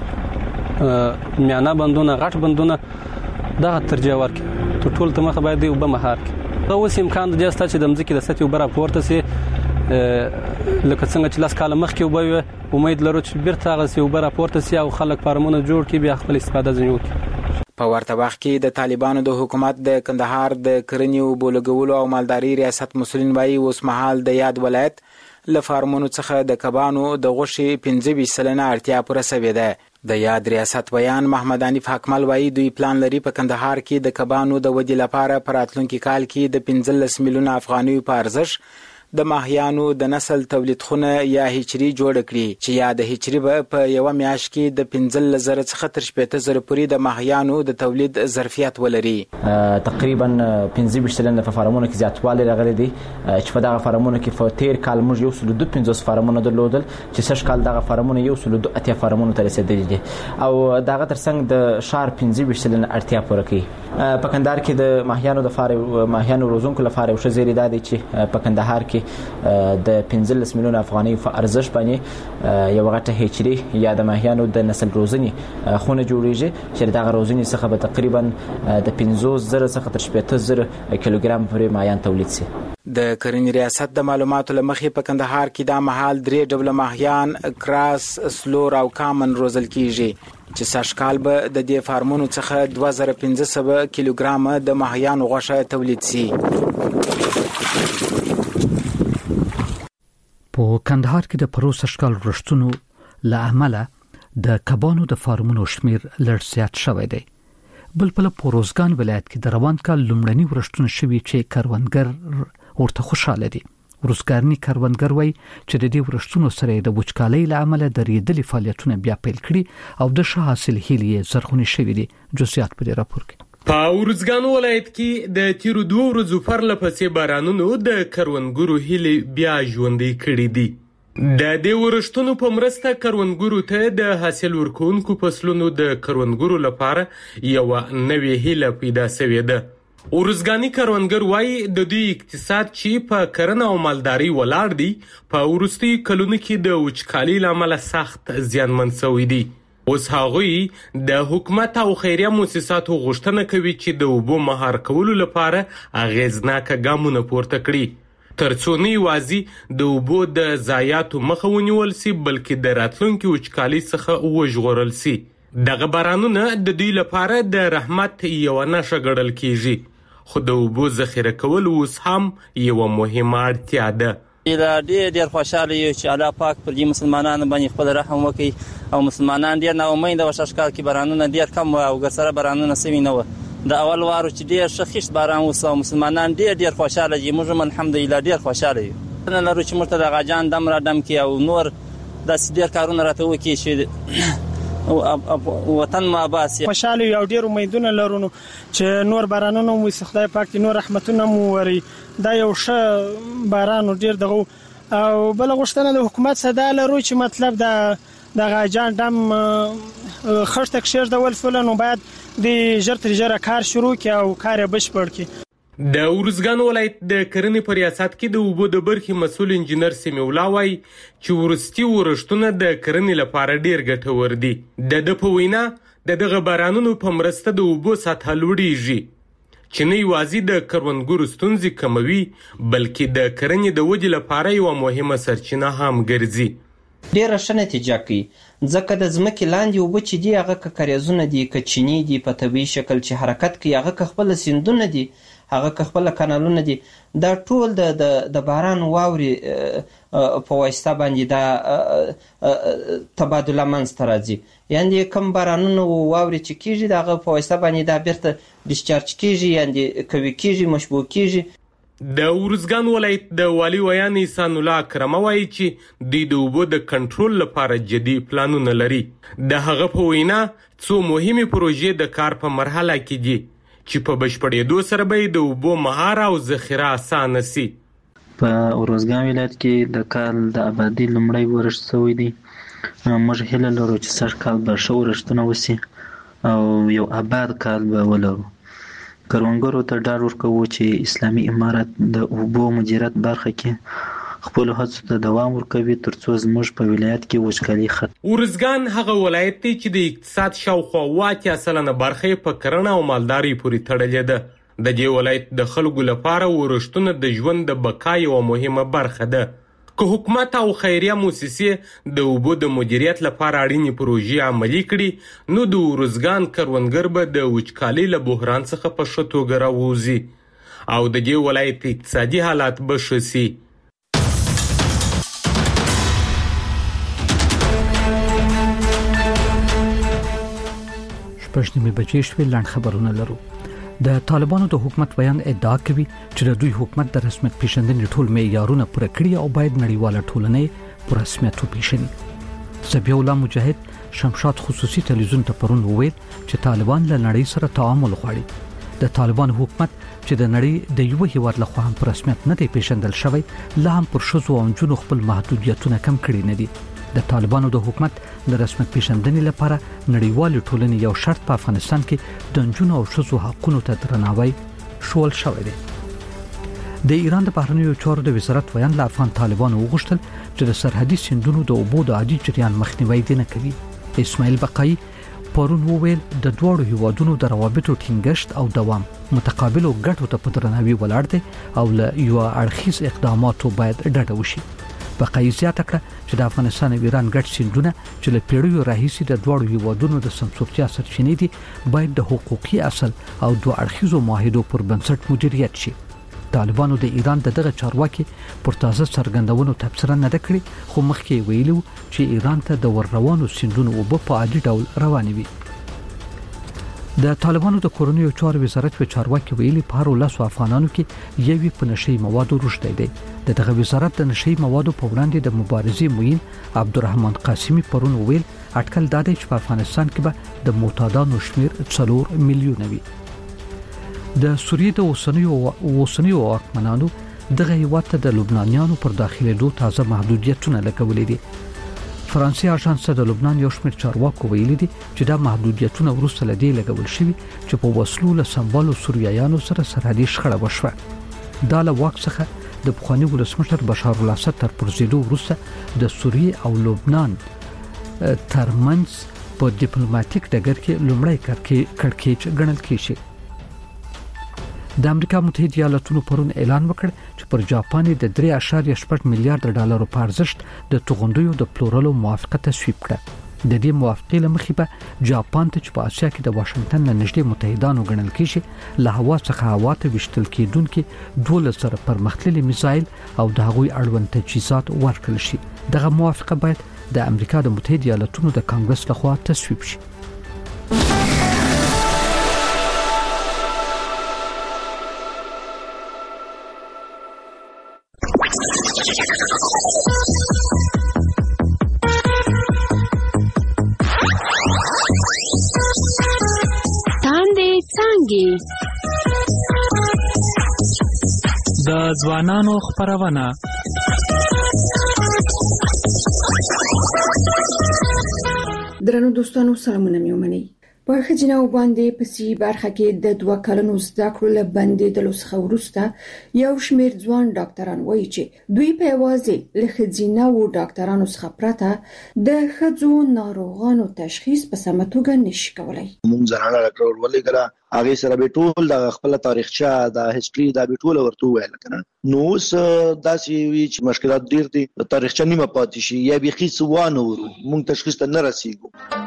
میانه بندونه غټ بندونه دغه ترجیح ورکړي تر ټولو ته مخه باید دی اوبه مهار کړي. اوس امکان د دې شته چې د مځکې د سطحې اوبه راپورته سي لکه څنګه چې لاس کاله مخکې وبوي امید لرو چې بیرته هغه سی وبره پورته سي او خلک فارمونه جوړ کړي بیا خپل استفاده ځنی وکړي. په ورته وخت کې د طالبانو د حکومت د کندهار د کرنې او بولګولو او مالداري ریاست مسولین وایي اوس مهال د یاد ولایت له فارمونو څخه د کبانو د غوښې 25% اړتیا پوره شوې ده. د یاد ریاست بیان محمد حنیف حکمل وایي دوی پلان لري په کندهار کې د کبانو د ودې لپاره په راتلونکي کال کې د 15 میلیونه افغانیو په ارزښت د ماهیانو د نسل تولید خونه یا هچري جوړ کړي چې یا د هچري په یو میاشت کې د 15,000 څخه تر 18,000 پورې د ماهیانو د تولید ظرفیت ولري. تقریبا 15% په فارمونو کې زیاتوالی راغلی دی چې په دغه فارمونو کې په تیر کال موږ 152 فارمونه درلودل چې سږ کال دغه فارمونه 182 فارمونو ته رسیدلي دي او دغه ترڅنګ د شهر 15% اړتیا پوره کوي. په کندهار کې د ماهیانو د ماهیانو روزونکو لپاره یو ښه زیری دی چې په کندهار کې د 15 میلیونه افغانۍ په ارزښت باندې یو غټه هچري یا د ماهیانو د نسل روزنې خونه جوړیږي چې دغه روزنې څخه به تقریبا د 15,000 څخه تر 18,000 کیلوګرام پورې ماهیان تولید شي. د کرنې ریاست د معلوماتو لمخې په کندهار کې دا مهال 3 ډوله ماهیان کراس، سلور او کامن روزل کیږي چې سږکال به د دې فارمونو څخه 2500 کیلوګرام د ماهیانو غوښه تولید شي. په کندهار کې د پروسه شکل رښتونو له امله د کبانو د فارمونو شمیر لږ زیات شوی دی. بل په روزګان ولایت کې د روان کال لومړنی ورښتونه شوي چې کروندګر ورته خوشاله دي. روزګارني کروندګر وایي چې د دې ورښتونو سره د وچکالۍ له امله د ریدلې فعالیتونه بیا پیل کړي او د ښه حاصل هیلې زرغونې شوې دي. جزئیات په دې راپور کې. په ورزګان ولایت کې د تیرو 2 ورځو پرله پسې بارانونو د کروندګرو هیلې بیا ژوندۍ کړې دي. د دې ورښتونو په مرسته کروندګرو ته د حاصل ورکوونکو فصلونو د کروندګرو لپاره یو نوې هیله پیدا شوې ده. ورزګانی کروندګر وایي د دوی اقتصاد چې په کرنه او مالداري ولاړ دی په وروستي کلونو کې د وچکالۍ له امله سخت زیانمن شوی دی. اوس هغوی د حکومت او خیریه مؤسساتو غوښتنه کوي چې د اوبو مهار کولو لپاره اغیزناکه ګامونه پورته کړي ترڅو نه یوازې د اوبو د ضایعاتو مخه ونیول سي بلکې د راتلونکي وچکالۍ څخه وژغورل سي. دغه بارانونه د دوی لپاره د رحمت یو نښه ګڼل کیږي خو د اوبو ذخیره کول اوس هم یو مهمه اړتیا ده. ډېر خوشاله یو چې الله پاک پر دې مسلمانانو باندې خپل رحم وکړي او مسلمانان ډېر نا امیده وو. شکال کې بارانونه ډېر کم او ګسره بارانونه سوي نه وو. د اول وارو چې ډېر ښه خښت باران وسو مسلمانان ډېر خوشاله دي. موږ هم الحمدلله ډېر خوشاله یو. نه لرو چې موږ ته د غاجان دم را دم کې او نور داسې ډېر کارونه راته وکړي چې وطن ما باسي. خوشاله یو ډېر امیدونه لرو چې نور بارانونه مو خدای پاک دې نور رحمتونه مو وري. دا یو ښه باران ډېر دغه او بل غوښتنه د حکومت څخه لرو چې مطلب د غاجان دم خښته کښېږدول شول نو باید د ژر تر ژره کار شروع کړي او کار یې بشپړ کړي. د ورزګان ولایت د کرنې په ریاست کې د اوبو د برخې مسؤل انجینر سمیع الله وایي چې وروستي ورښتونه د کرنې لپاره ډېر ګټور دي. د په وینا دغه بارانونو په مرسته د اوبو سطحه لوړیږي چې نه یوازې د کروندګرو ستونزې کموي بلکې د کرنې د ودې لپاره یو مهمه سرچینه هم ګرځي. ډېره ښه نتیجه کوي ځکه د ځمکې لاندې اوبه چې دي هغه که کاریزونه دي که چینې دي په طبیعي شکل چې حرکت کوي هغه که خپله سیندونه دي هغه که خپله کانالونه دي دا ټول د باران واورې په واسطه باندې دا تبادله منځته راځي. یعنې کوم بارانونه واورې چې کېږي د هغه په واسطه باندې دا بیرته ډسچارج کېږي یعنې قوي کېږي مشبوع کېږي. د ورزګان ولایت د والي ویان احسان الله اکرمه وایي چې دوی د اوبو د کنټرول لپاره جدي پلانونه لري. د هغه په وینا څو مهمې پروژې د کار په مرحله کې دي چې په بشپړېدو سره به د اوبو مهار او ذخیره اسانه سي. په ورزګان ولایت کې د کال د آبادي لومړی ورښت شوی دی. موږ هیله لرو چې سږ کال به ښه ورښتونه وسي او یو آباد کال به ولرو. کروندګرو ته ډاډ ورکوو چې اسلامي امارت د اوبو مدیریت برخه کې خپل هڅو ته دوام ورکوي ترڅو زموږ په ولایت کې وچکالي ختم. ورزګان هغه ولایت دی چې د اقتصاد شاوخوا 80% برخه په کرنه او مالداري پورې تړلې ده. د دې ولایت د خلکو لپاره ورښتونه د ژوند د بقا یوه مهمه برخه ده. که حکومت او خیریه موسسې د اوبو د مدیریت لپاره اړینې پروژې عملي کړي نو د ارزګان کروندګر به د وچکالۍ له بحران څخه په ښه توګه راووځي او د دې ولایت اقتصادي حالات به ښه سي. شپږ بجې شوې. لاند خبرونه لرو. د طالبانو د حکومت بیان ادعا کوي چې د دوی حکومت د رسمیت پیژندنې ټول معیارونه پوره کړي او باید نړیواله ټولنه په رسمیت وپیژني. ذبیح الله مجاهد شمشاد خصوصي تلویزیون ته پرون وویل چې طالبان له نړۍ سره تعامل غواړي. د طالبان حکومت چې د نړۍ د یو هیواد لخوا هم په رسمیت نه دی پیژندل شوی، لا هم پر ښځو او نجونو خپل محدودیتونه کم کړي نه دي. د طالبانو د حکومت د رسمیت پیژندنې لپاره نړیوال ټولنې یو شرط په افغانستان کې د نجونو او ښځو حقوقو ته درناوی شول شوی دی. د ایران د بهرنیو چارو د وزارت ویان له افغان طالبانو وغوښتل چې د سرحدي سیندونو د اوبو د عادي جریان مخنیوی نه کوي. اسماعیل بقایي پرون وویل د دوړو هیوادونو د روابطو ټینګښت او دوام متقابلو ګټو ته په درناوي ولاړ دی او له یو اړخیز اقداماتو باید ډډه وشي. بقایي زیاته کړه چې د افغانستان او ایران ګډ سیندونه چې له پیړیو راهیسې د دوړو هیوادونو د سمسورتیا سرچینې دي باید د حقوقي اصل او دوه اړخیزو معاهدو پر بنسټ مدیریت شي. طالبانو د ایران دغه چارواکي پر تازه څرګندونو تبصره نه کړې، خو مخکې ویلو چې ایران ته د ور روانو سیندونو اوبه په عادي ډول روانې وي. د طالبانو د کورنیو چارو وزارت په چارواکي ویلي په هر 10 افغانانو کې یوې په نشي موادو رشته دی. دغه وزارت د نشي موادو په وړاندې د مبارزې موین عبدالرحمن قاسمی پرون ویل اټکل دا دی چې په افغانستان کې به د معتادانو شمیر 4 میلیونه وي. د سوریې د اوسنیو واکمنانو دغه هیواد ته د لبنانیانو پر داخلېدو تازه محدودیتونه لګولې دي. فرانسې اژانس د لبنان یو شمېر چارواکو ویلي دي چې دا محدودیتونه وروسته له دې لګول شوي چې په وسلو له سمبالو سوریایانو سره سرحدي شخړه وشوه. دا له واک څخه د پخواني ولسمشر بشار الاسد تر پرځېدو وروسته د سوریې او لبنان ترمنځ په ډیپلوماټیک ډګر کې لومړی کړکېچ ګڼل کېږي. د امریکا متحده ایالاتونو پرون اعلان وکړ چې پر جاپان د 3.8 میلیارډ ډالرو په ارزښت د توغندیو د پلورلو موافقه تصویب کړه. د دې موافقې له مخې به جاپان ته چې په اسیا کې د واشنگټن نه نږدې متحدانو ګڼل کېږي له هوا څخه هوا ته وشتل کېدونکي 12 سره پرمختللي میزایل او د هغوی اړوند تجهیزات ورکړل شي. دغه موافقه باید د امریکا د متحده ایالاتونو د کانګرس لخوا تصویب شي. د ځوانانو خبرونه درنو دوستانو سلامونه میومني. په خجنو باندې پسې برخه کې د 2 کلونو زده کړو له بندیدلو څخه وروسته یو شمېر ځوان ډاکټران وایي چې دوی په یوازې له خجنو ډاکټرانو څخه پرته د خځو ناروغانو تشخیص په سمه توګه نشي کولای. موږ زنانه ډاکټر ولې کړه هغه سره به ټول د خپل تاریخچه د هیستوري د به ټول ورته ویل کنه. نو داسې وی چې مشکلات ډیر دي، تاریخچه نیمه پاتې شي یا بيخي سوانه ورو موږ تشخیص ته نه رسیږو.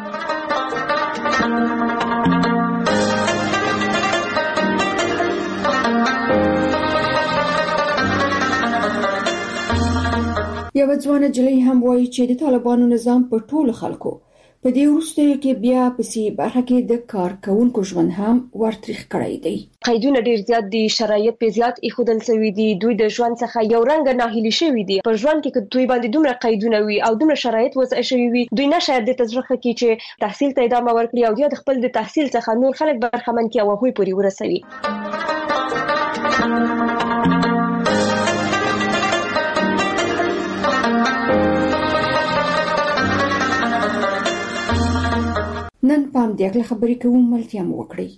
یو ځوان جلۍ هم وایي چې د طالبانو نظام په ټولو خلکو په دې وروستیو کې بیا پسې برخه کې د کارکونکو ژوند هم ورتریخ کړی دی. قیدونه ډیر زیات دي، شرایط په زیات ایښودل شوي دي، دوی د ژوند څخه یو رنګ ناهیلي شوي دي. په ژوند کې دوی باندې دومره قیدونه وي او دومره شرایط وضع شوي وي، دوی نه شاید د تجربه کې چې تحصیل ته ادامه ورکړي او یا د خپل د تحصیل څخه نور خلک برخمن کړي او هغوی پورې ورسوي. نن پام دې خبرې کوم ملتیا مو وکړي.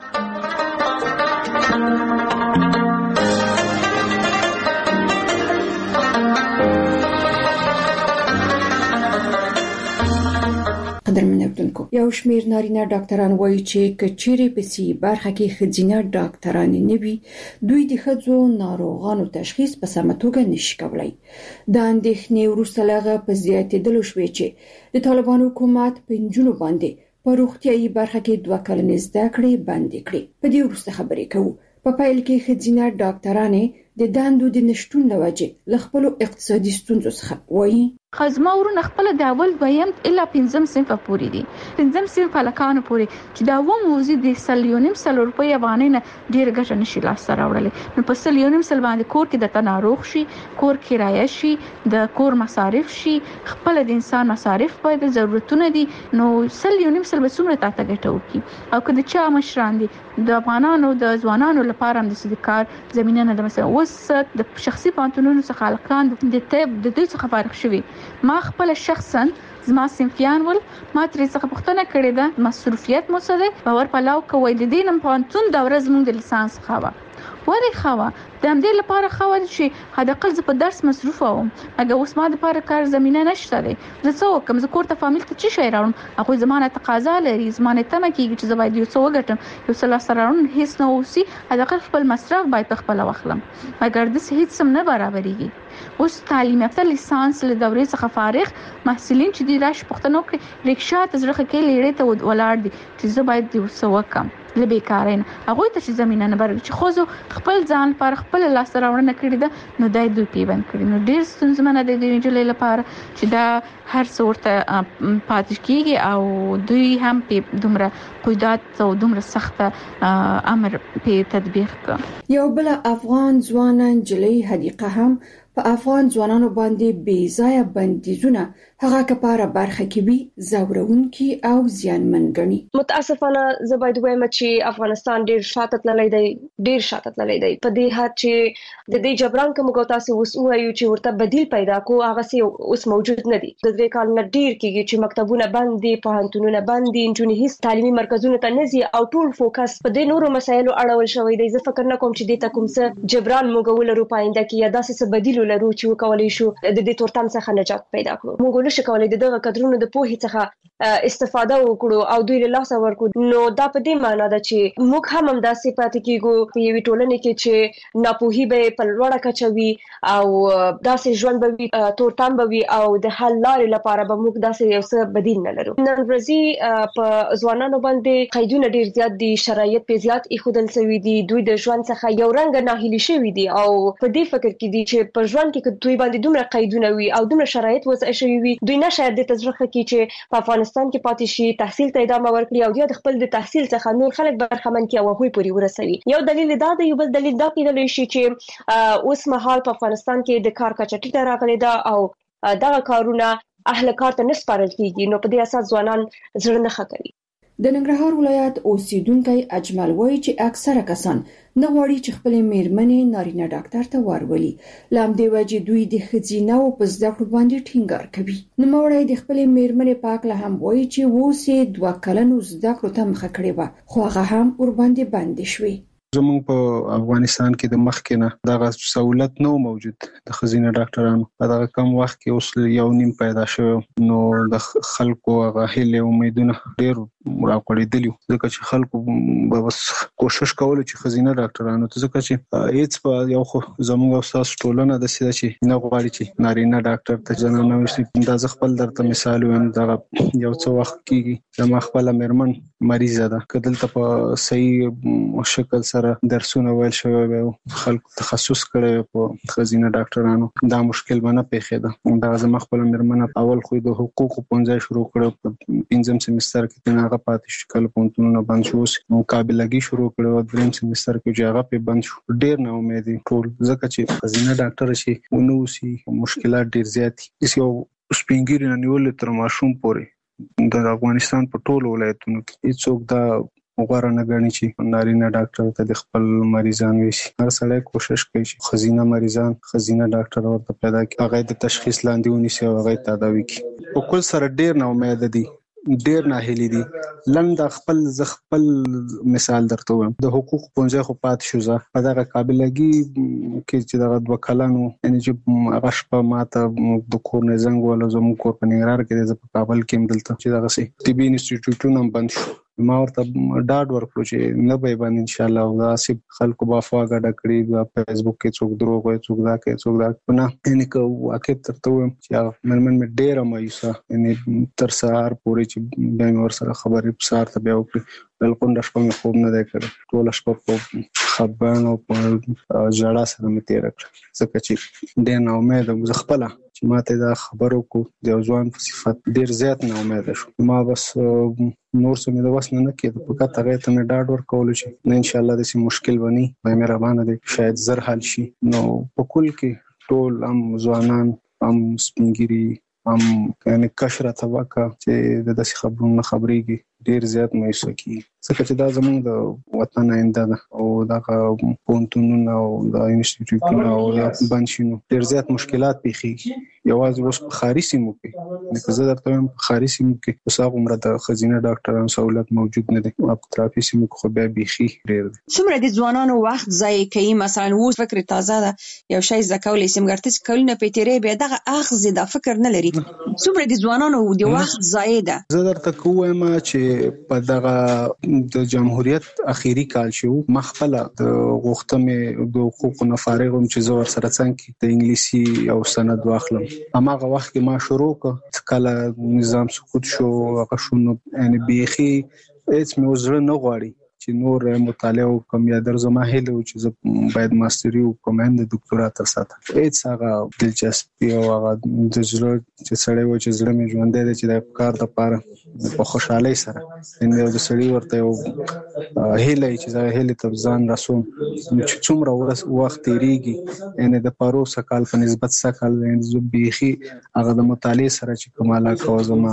قدرمن کتونکو یو شمیر نارینه ډاکټران وایي چې کچيري پسې برخه کې خځینه ډاکټران نه وي دوی د ښځو ناروغانو تشخیص په سمه توګه نشي کولای. د اندېښنې وروسته لغه په زیاتېدلو شوې چې د طالبانو حکومت په نجونو باندې په روغتيایي برخه کې 2 کلنې زده کړې بندې کړې. په دې وروسته خبرې کوو. په پایل کې خځینه ډاکټرانې د دندو د نشټون لوجه ل خپل اقتصادي ستونزو څخه وایي خزما ورونه خپل د اول دویم الا 5 صنف پورې دي 5 صنف هلکانو پورې چې دا و موزي د سلیونیم سل روپۍ افغانۍ نه ډیر ګټه نشي لاس سره وړلې نو په سلیونیم سل باندې کور کې د تناروغ شي کور کرایه شي د کور مصارف شي خپل د انسان مصارف په ضرورتونه دي نو سلیونیم سل به څومره تاسو ګټه وکي او کله چې مشران دي د افغانانو د ځوانانو لپاره هم د صدقار زمينه نه د مثلا وس د شخصي پانتونونو څخه هلکان د طب د دې څخه فارغ شوي ما خپل شخصا زما سنفیان ول ما ترې څخه پوښتنه کړې ده مصروفیت مو څه ده باور پلاو کوي د دې نن پانتون د ورځ موږ د لیسانس خوا وری خوا د همدې لپاره خو چې حداقل زه په درس مصروف وم اګه اوس ما د لپاره کار زمينه نشته ده زه څو کوم زه کور ته فامیل ته چی شي راوړم هغه زمانه تقاضا لري زمانه تمه کیږي چې زه باید یو څو وګټم یو څه سره راوړم هیڅ نه اوسي حداقل خپل مصرف باید خپل واخلم مګر د هیڅ سم نه برابرېږي اوس تعلیم یافته لیسانس له دورې څخه فارغ محصلین چې دی راش پښتنو کې ریکشا تزرخه کې لیړې ته ولاړ دي چې زه باید یو څه وکم لبیکارین هغه ته زمينه نه برابر چې خو خپل ځان پر خپل لاس راوړنه کړی ده نو دای دوی پیوند کړی نو ډیر ستونزمنه د دې جلې لپاره چې دا هر څورته پاتې کیږي او دوی هم په دومره قیودات او دومره سخت امر په تطبیق کړ. یو بل افغان ځوانان جلې حدیقه هم په افغان ځوانانو باندې بې ځای بندیزونه هغه کپاره برخه کې وي زورونکي او زیانمن ګڼي. متاسفانه زه باید وایم چې افغانستان ډیر شاته تللی دی په دې حد چې د دې جبران کوم تاسو وایو چې ورته بدیل پیدا کو هغه سي اوس موجود نه دي. د دې کال نه ډیر کېږي چې مکتبونه بند دي پوهنتونونه بند دي نجونې هیڅ تعلیمي مرکزونه ته نه ځي او ټول فوکس په دې نورو مسایلو اړول شوی دی. زه فکر نه کوم چې دې ته کوم څه جبران موږ ولرو پاینده کې یا داسې څه بدیل لرو چې وکولای شو د دې تورتم څخه نجات پیدا کړو. موږ نشو کولای دغه کډرونو د پوهې څخه استفاده وکړو او دوی له لاسه ورکړو نو دا په دې معنی ده چې موږ هم داسې پاتې کیږو په یوې ټولنې کې چې ناپوهي به په لوړه کچه وي او داسې ژوند به وي تورتم به وي او د حل لارې لپاره به موږ داسې یو څه بدیل نه لرو. نن ورځې په ځوانانو باندې قیدونه ډیر زیات دي شرایط په زیات ایښودل شوی دي دوی د ژوند څخه یو رنګ ناهیلي شوی دي او په دې فکر کې دي چې په ژوند کې دوی باندې دومره قیدونه وي او دومره شرایط وضع شوی وي دوی نشي د تجربه کې چې په افغانستان کې پاتې شي تحصیل ته ادامه ورکړي او د خپل د تحصیل څخه نور خلک برخمن کړي او هغوی پورې ورسوي. یو دلیل دا دی یو بل دلیل دا کېدلی شي چې اوس مهال په افغانستان کې د کار کچه ټیټه راغلې ده او دغه کارونه اهل کار ته نه سپارل کیږي نو په دې اساس ځوانان زړه نه ښه کوي. د ننګرهار ولایت اوسیدونکو اجمل وایي چې اکثره کسان نه غواړي چې خپل میرمنې نارینه ډاکټر ته ورولي لام دی وجه دوی د خزینه او په زده کړو باندې ټینګار کوي. نو مورای د خپل میرمنې پاک له هم وایي چې ووسه 2 کلنو زده کړو ته مخه کړې و خو هغه هم ور باندې باندې شوی. زموږ په افغانستان کې د مخکې نه دغه سہولت نو موجود د خزینه ډاکټرانو په دغه کم وخت کې اوس یو نیم پیدا شوی نو د خلکو هغه هیله امیدونه ډیر راکړېدلی ځکه چې خلکو به بس کوشش کوله چې خزینه ډاکټرانو ته ځکه چې هیڅ په یو خو زموږ استاد ټولنه د سیده چې نه غواړي چې نارینه ډاکټر ته جنانه وشي. دا ځ خپل درته مثال وایم دغه یو څو وخت کېږي زما خپل میرمن مریضه ده کدلته په صحیح شکل سره درسونه ویل شوی او خلکو تخصص کړی په خزینه ډاکټرانو دا مشکل باندې پیښه ده. دا زما خپل میرمن اول خو د حقوقو پونځه شروع کړو په 5م سیمستر کې هغه پاتې شو کله پونتونه بند شو مقابلګي شروع کړو دریم سیمستر کې چې هغه په بند شو ډیر نه امید ټول ځکه چې خزینه ډاکټر شي نو سي مشکلات ډیر زیات دي. یو سپینګری نه نیول تر ماشوم پورې د افغانستان په ټولو ولایتونو کې هیڅوک دا وګوره نه غني چې نارینه ډاکټر ته د خپل مریضان وشي. هر سړی کوشش کوي چې خزینه مریضان خزینه ډاکټر ورته پیدا کړي هغه د تشخیص لاندې ونیسي او هغه تداوي کړي. په کل سره ډیر نه امید دي ډیر ناهیلي دي. لنډ خپل مثال درته وایم، د حقوق پونځه خو پات شو زه په دغه قابلګي کې چې دغه 2 کلنو یعنی چې هغه شپه ماته د کور نه زنګ ولا زموږ کور په ننګرهار کې د په کابل کې مدلته چې دغه سي طبي انسټیټیوټونه بند شو. ما ورته ډاډ ورکړو چې نه به باندې ان شاء الله دا سي خلکو بافوا غډ کړی په فیسبوک کې څوک دروغ وایي څوک دا کوي څوک دا نه یعنی که واقع ترته ویم چې من ډېر مایوسه یعنی تر سهار پورې چې به ور سره خبرې سهار ته بیا وکړي بلکې د شپې خوب نه دی کړی ټول شپه په خبرن او په جړا سره مې تیر کړ ځکه چې ډېر نه امید خپل چې ماته دا خبرو کو د ځوان په صفت ډیر زیات نه امید شو. ما بس نور څه مې د وسنه نه کېد په کته غي ته مې ډاډ ورکول چې ان شاء الله د سي مشکل ونی به مهربانه دي شاید زر حل شي. نو په کل کې ټول ځوانان سپینګری یعنی کشره طبقه چې د داسې خبرونو خبرېږي ډیر زیات مایوسه کی ځکه چې دا زموږ د وطن آینده ده او دا پونتونونه او د انسټیټیوټونو او د بنشینو ډیر زیات مشکلات پیښیږي. یوازې اوس په خاري سیمو کې لکه زه درته وایم په خاري سیمو کې اوس هغه عمره د خزینه ډاکټرانو سہولت موجود نه دی او په ترافي سیمو کې خو بیا بیخي ډیر دی. څومره د ځوانانو وخت ضایع کوي مثلا اوس فکر تازه ده یو شی زکولې سیمګرتس کولنه پېټری به دغه اخذ د فکر نه لري څومره د ځوانانو د وخت ضایع ده. زه درته کوم چې په دغه د جمهوریت اخیری کال شو مخبل د غوښتنې د حقوقو فارغ چې زو ور سره څنګه د انګلیسي او سند واخلم هماغه وخت کې ما شروع کله نظام سقوط شو هغه شنو یعنی بیخي هیڅ مې وزره نه غواړي چې نور مطالعه وکم یا درځم هله چې زه باید ماستری وکم هم د ډاکټرا تر ساته هیڅ هغه دلچسپي او هغه د زړه چې سړی و چې زړه مې ژوند دی چې د کار د پاره په خوشحالي سره ان د سړی ورته هله چې زه هله تبزان رسوم چې څومره وخت تیریږي ان د پاروسه کال په نسبت سکل زه بیخي هغه د مطالعه سره چې کماله کوزم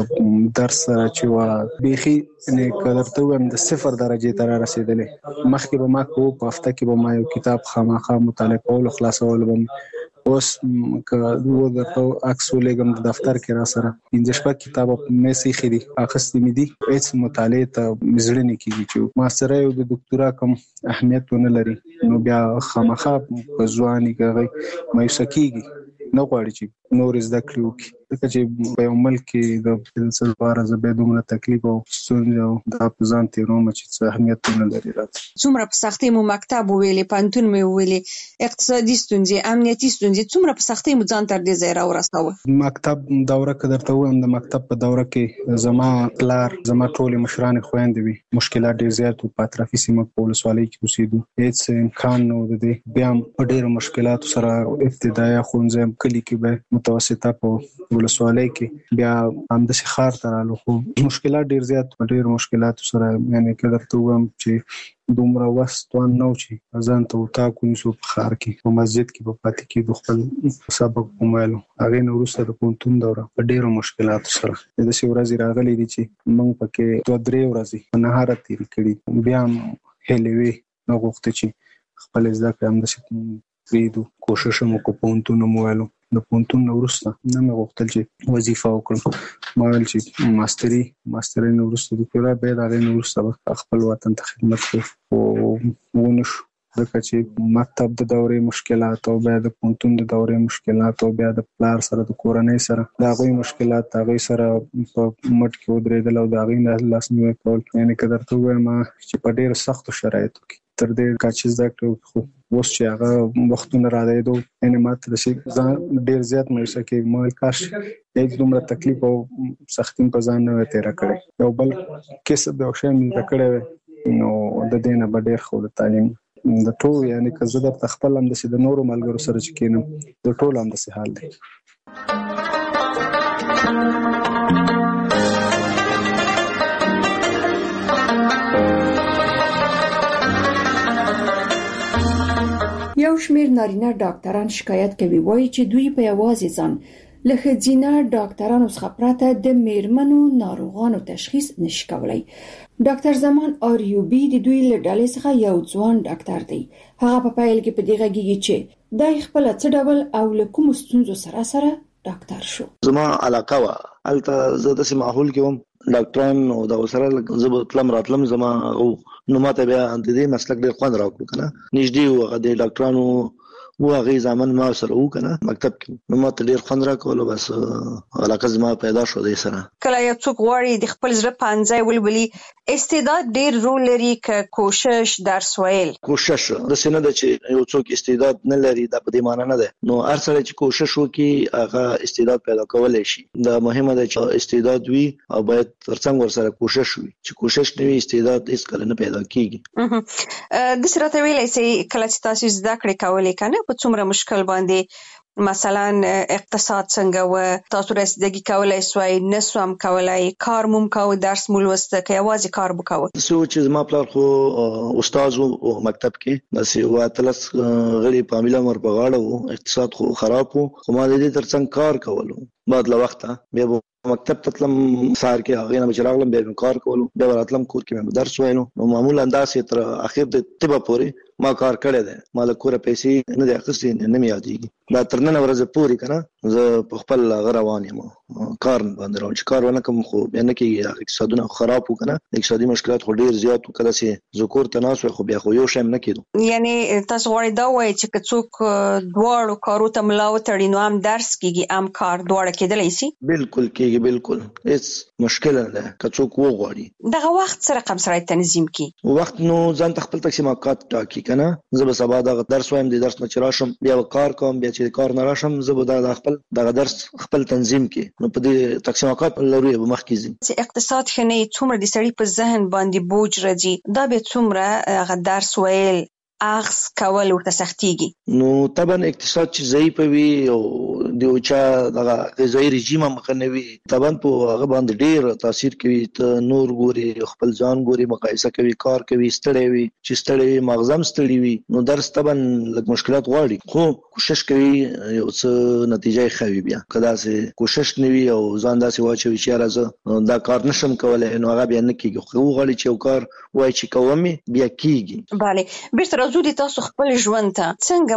د درس سره چې وا بیخي نه کړته وم د 0 درجه ته رسیدلې مخکې به ما کو په هفته کې به ما یو کتاب خامخا مطالعه کول خلاصول بم اوس که دوه د عکس ولګم د دفتر کې را سره 15 کتاب مې سي خري اخستې مې دي هیڅ مطالعه ته مزړه نه کیږي چې ما سره یو د ډاکټرا کوم اهمیت ونه لري نو بیا خامخا په ځواني کې مې سکیږي نه غواړي چې نور زده کړو ځکه چې په عمل کې د سلوار زبې دومره تکلیف او ستونزې او د ځان تیروم چې اهمیت نه لري راځي. څومره په سختۍ مو مکتب ویلې پانتون مې ویلې اقتصادي ستونزې امنیتي ستونزې څومره په سختۍ مو ځان تر دې ځای راورساوه. مکتب دوره کې درته وایم د مکتب په دوره کې زما پلار زما ټول مشران خويندې وي مشکلات ډېر زیات په اطرافي سیمه په ولسوالۍ کې اوسېدو هیڅ امکان نه و د بیا په ډېر مشکلات سره ابتدایي ښوونځي کلی کې به متوسطه په ولسوالۍ کې بیا هم د شخار ترالو خو مشکلات ډیر زیات ډیر مشکلات سره یعنی کله ته وم چې دومره وستوان نو چې ځان ته وتا کوم سو په خار کې په مسجد کې په پاتې کې د خپل سبق کومالو هغه نو وروسته د پونتون دوره په ډیرو مشکلات سره د سی ورځې راغلي دي چې موږ پکې 2-3 ورځې په نهار تیر کړي بیا هلوي نو غوښته چې خپل ځکه هم د سپیدو کوشش مو کو پونتون موالو د پونتون ورسته نه مې غوښتل چې وظیفه وکړم ما ویل چې ماستري ورسته د کورا به دا غي ورسته خپل وطن ته خدمت کوم او ونش ځکه چې مکتب د دورې مشکلات او بیا د پونتون د دورې مشکلات او بیا د پلار سره د کورنۍ سره دا غوي مشکلات هغه سره په مټ کې ودرېدل او دا غي نه لاسنیوي کول یعنی کدر ته وایم چې په ډېر سخت شرایطو کې تر دې کاچز دا خو اوس چې هغه وختونه را دی دوه ان ماته د شي ډیر زیات مې سکه مال کاش هیڅ دومره تکلیف او سختین په ځان نه تیر کړی یو بل کیسه د اوښه مې کړی نو د دینه به ډیر خو د تعلیم د ټول یعنی که زه د خپل هم د نورو ملګرو سره چې کینم د ټول هم د حال دی. یو شمیر نارینه ډاکټران شکایت کوي وایي چې دوی په یوازې ځان له ښځینه ډاکټرانو څخه پرته د میرمنو ناروغانو تشخیص نشي کولای. ډاکټر زمان آریوبی د دوی له ډلې څخه یو ځوان ډاکټر دی. هغه په پیل کې په دې غږیږي چې دای خپل څه ډول او له کوم ستونزو سره ډاکټر شو. زما علاقه وا الته زه د ماحول کې هم ډاکټران او د وسره زه کلم راتلم زما نو ماته بیا د دې مسلک ډیر خوند راکړو کنه نږدې وغه د ډاکټرانو وغه ځامن ما سره وکنه مکتب کې نو ماته ډیر خوند راکول بس علاقه زما پیدا شو د سره. کله یو څوک غواړي د خپل زړه پانځای ولولي استعداد ډیر رول لري ک کوشش درس ویل کوشش د سینه د چې یو څوک استعداد نه لري د په دې معنی نه ده نو هر څه چې کوشش وکي هغه استعداد پیدا کولای شي. د مهمه ده چې استعداد وي او باید ترڅنګ ورسره کوشش وي چې کوشش نه وي استعداد هیڅ کله نه پیدا کیږي. د سره ته ویلای سي کله چې تاسو زده کړې کولې کنه په څومره مشکل باندې مثلا اقتصاد څنګه و تاسو رسیدګي کولای سوای نسوم کولای کار موم کو درس مول وسته کې आवाज کار وکاو. سوچ زما پلار خو استاد او مکتب کې بس یو اتلس غړي په عامله مر په غاړه وو اقتصاد خو خراب وو خو ما دې ترڅنګ کار کولو بعد له وخته بیا مکتب تطلم سار کې هغه نه بچراغلم به کار کولو بیا راتلم کور کې مې درس وایلو نو معمولا انداسې تر اخر د طب پورې ما کار کړی دی ما له کوره پیسې نه دی اخیستې نه مې یادېږي دا تر نن ورځې پورې کنه زه په خپل روان یم کار باندې روان چې کار ونه کوم خو بیا نه کېږي اقتصادونه خراب و کنه اقتصادي مشکلات خو ډېر زیات و کله چې ذکر تناس خو بیا خو یو شی نه کېدو یعنی تاسو غواړئ دا وایي چې څوک دواړو کارو ته ملا وتړي نو هم درس کېږي هم کار دواړه کېدلی شي. بالکل کېږي بالکل هیڅ مشکل نه ده که څوک وغواړي. دغه وخت سره کوم سره تنظیم کی وخت نو ځان تخپل تقسیمات ټاکي کنه زه به سبا د درس وایم د درس نه چراشم بیا کار کوم بیا چې کار نه راشم زه به د خپل دغه درس خپل تنظیم کی نو په دې تقسیمات لري به مخ کیږي. چې اقتصاد خنه څومره د سړي په ذهن باندې بوج راځي دا به څومره غ درس ویل اخذ کول ورته سختيږي نو طبعا اقتصاد چې ضعیف وي او د اوچا دغه غذایی رژیم مخنوي طبعا په هغه باندې ډیر تاثیر کوي ته نور ګوري خپل ځان ګوري مقایسه کوي کار کوي ستړی وي چې ستړی مغزم ستړی وي نو درس طبعا لږ مشکلات غواړي خو کوشش کوي یو څه نتیجه ښه بیا کدا سه کوشش نوي او ځان داسې واچوي چې راځه دا کار نشم کولای نو هغه بیا نه کیږي خو غواړي چې یو کار وای چې کومي بیا کیږي. bale بیرته راځو د تاسو خپل ژوند ته څنګه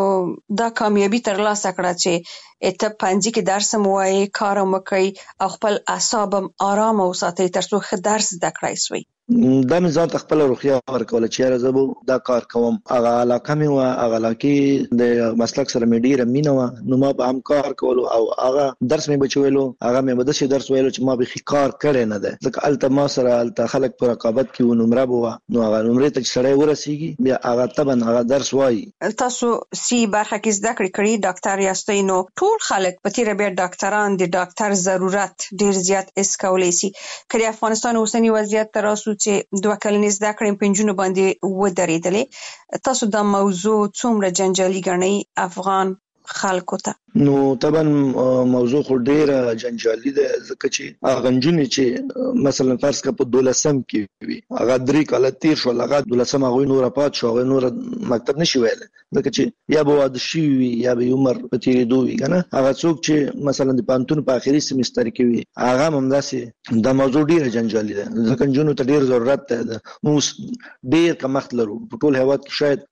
مو دا کامیابی ترلاسه کړه چې ته پنځه کې درس مو وایي کار مو کوي او خپل اعصاب آرام او ساتي ترڅو ښه درس زده کړئ سوی. دا مې ځان خپل روحیه ورکول چې راځم دا کار کوم هغه علاقه مې وا هغه علاقه د مسلک سره مې ډیره مینه وا نو ما به هم کار کول او هغه درس مې بچویلو هغه مې بده شي درس ویلو چې ما به کار کړی نه ده ځکه الته ما سره الته خلک پر رقابت کې و نمره بوا نو هغه نمره ته سړی ورسیږي بیا هغه طبعا هغه درس وایي. تاسو سی برخه کې زده کړی ډاکټر یاستئ نو ټول خلک په تیر بیا ډاکټران د ډاکټر ضرورت ډیر زیات اس کولای شي کله افغانستان اوسنی وضعیت تراسو چې دوه کلنې زده کړې په نجونو باندې ودرېدلې تاسو دا موضوع څومره جنجالي ګڼئ افغان خلکو ته؟ نو طبعا موضوع خو ډیره جنجالي ده ځکه چې هغه نجونې چې مثلا فرض کړه په 12م کې وي هغه 3 کاله تیر شو هغه 12م هغه نور پات شو هغه نور مکتب نشي ویل ځکه چې یا به واده شي وي یا به عمر په تیرې دوی کنه هغه څوک چې مثلا د پانتون په اخري سمستر کې وي هغه هم داسې د موضوع ډیره جنجالي ده ځکه نجونو ته ډیر ضرورت ده مو ډیر کم وخت لرو په ټول هیواد کې شاید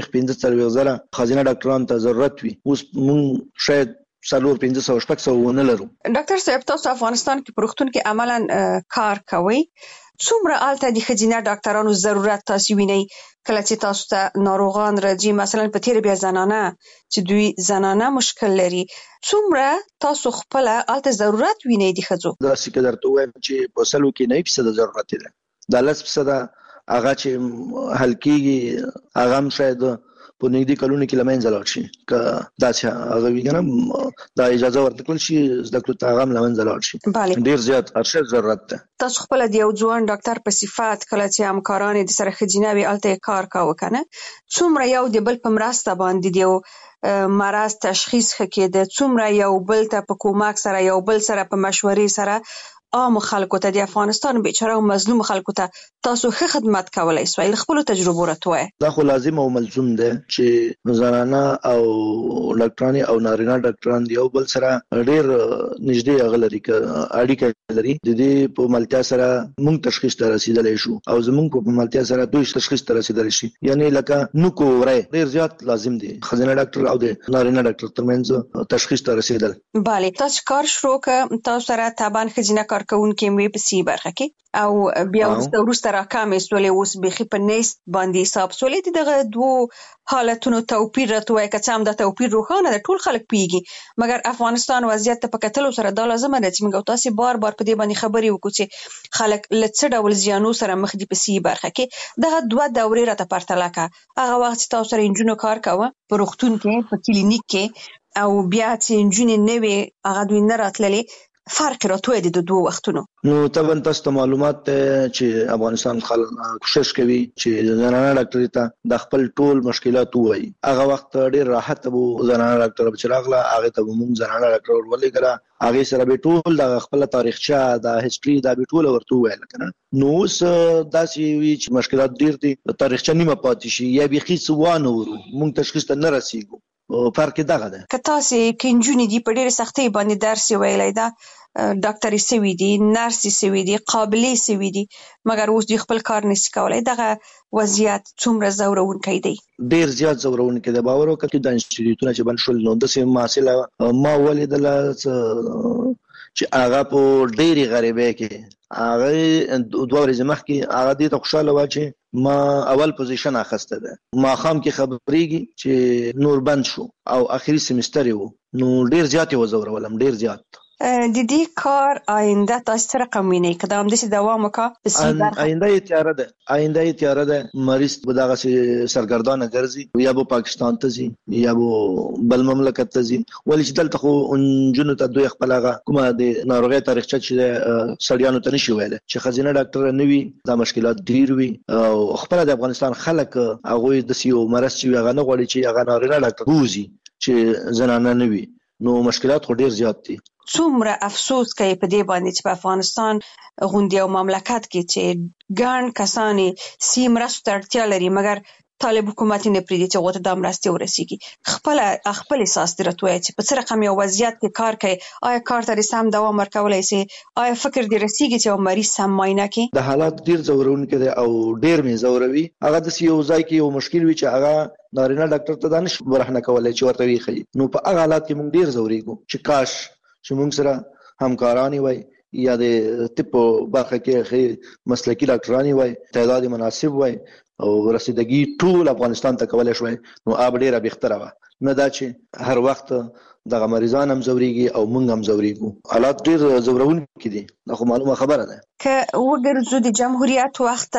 15 زره خزینه ډاکټران ته ضرورت وي اوس مونږ شاید 1500 ونه لرو. ډاکټر صاحب تاسو افغانستان کې پروختون کې عملاً کار کوي څومره آلته د ښځینه ډاکټرانو ضرورت تاسو وینئ کله چې تاسو ته ناروغان راځي مثلا په تیر بیا زنانه چې دوی زنانه مشکل لري څومره تاسو خپل آلته ضرورت وینئ د ښځو؟ دا څه درته وایم چې په سلو کې 9% ضرورت ده دا 10% هغه چې حل کیږي هغه هم شاید په نږدې کلونو کې لمنځه لاړ شي که دا چې هغه ویګنه دا اجازه ورکړل شي زده کړو ته هغه لمنځه لاړ شي ډیر زیات ارشد ضرورت ده. تاسو خپل د یو ځوان ډاکټر په صفات کله چې همکاران د سره خجینه وی الته کار کاوه کنه څومره یو د بل په مرسته باندې دیو مرض تشخیص کېده څومره یو بل ته په کومک سره یو بل سره په مشورې سره عام خلکو ته د افغانستان بیچاره او مظلوم خلکو ته تاسو ښه خدمت کولای سوای خپل تجربه راټوي؟ دا خو لازم او ملزوم ده چې زنانه او ډاکټران او نارینه ډاکټران یو بل سره ډېر نږدې غلري اړیکه لري. د دې په ملتیا سره موږ تشخیص ته رسیدلی شو او زموږ په ملتیا سره دوی تشخیص ته رسیدلی شي. یعنی لکه نو کوره ډېر زیات لازم دي خزانه ډاکټر او د نارینه ډاکټر ترمنځ تشخیص ته رسیدل. bale تاسو کار شروع ک تاسو سره تابان خزینه کارکونکو مې په سی برخه کې او بیا وروسته راکامې سولې اوس بخي په نست باندې حساب سولې دغه دوه حالتونو توپیر راټوي که څه هم د توپیر روښانه د ټول خلک پیږي مګر افغانستان وضعیت په کتلو سره د لازمه ده چې موږ تاسو بار په دې باندې خبرې وکړو چې خلک لڅ ډول زیانو سره مخ دي په سی برخه کې دغه دوه دورې راته پرتله کا هغه وخت تاسو سره انجونو کار کاوه په روغتون کې په کلینیک کې او بیا چې انجونې نوې هغه دوی نه راتللې فرق راټوي د دوه وختونو. نو طبعا تاسو معلومات چې افغانستان خلک کوشش کوي چې زنانه ډاکټر ته د خپل ټول مشکلات وایي. هغه وخت ډېر راحت وو زنانه ډاکټر چې راغله هغه ته موږ زنانه ډاکټر ولې کړه هغه سره به ټول د خپل تاریخچه د هیستوري د ټول ورته ویل کنه. نو داسې وی چې مشکلات ډېر دي تاریخچه نیمه پاتې شي یا به خیس وانه ورو موږ تشخیص ته نه رسیږو. فرق دغه ده که تاسو کینجونی دی په ډېر سختي باندې درس ویلای دا ډاکټري سوي دي نرسي سوي دي قابلي سوي دي مګر اوس د خپل کار نشي کولای دغه وضعیت څومره زورونکی دی؟ ډېر زیات زورونکی دی. باور وکړئ د انسټیټیوټونو چې بن شول نو د سیم محصله ما ولیدل چې هغه په ډېری غریبه کې هغه دوه ورځې مخکې هغه دې ته خوشاله و چې ما اول پوزیشن اخسته ده ما خام کې خبرېږي چې نور بند شو او اخري سیمستر وو نو ډېر زیات و زورولم ډېر زیات. د دې کار آینده تاسو سره کومینه کدام د دوام وکړه آینده تیاره ده مریض به دغه سرګردانه ګرځي یا به پاکستان ته ځي یا به بل مملکت ته ځي ولې چې دلته خو انجونو ته دوی خپل هغه کومه د ناروغي تاریخچه چې سړیانو ته نشي ویل چې خزینه ډاکټر نه وي دا مشکلات ډیر وي او خپل د افغانستان خلک هغه د سیو مرز چې هغه نه غواړي چې هغه نارینه ډاکټر ووزي چې زنانه نه وي نو مشکلات خو ډیر زیات دي. څومره افسوس کوي په دې باندې چې په افغانستان غونډه او مملکت کې چې ګڼ کسانې سیم راستو اړتیا لري مګر طالب حکومت نه پریدي چې وته د مرستې ورسیږي خپل اساس درتوي چې په څه رقم یو وضعیت کې کار کوي آیا کار ته سم دوام ورکولای شي آیا فکر دی رسیږي چې مریض سم معاینه کوي د حالات ډیر زورونکي دي او ډیر می زوروي هغه د یو ځای کې یو مشکل وي چې هغه نارینه ډاکټر ته دانش برهنه کولای چې ورته وي نو په هغه حالات کې موږ ډیر زوريګو چې کاش چې موږ سره همکارانی وای یا د طب برخه کې مسلکی ډاکټرانی وای تعداد مناسب وای او رسیدګي ټول افغانستان ته کولای شوی نو اب ډیره بهتره و نه دا چې هر وخت دغه مریضان هم زوريږي او موږ هم زوريږو حالات ډیر زورون کړي دا خو معلومه خبره ده ک وګرځو د جمهوریت وخت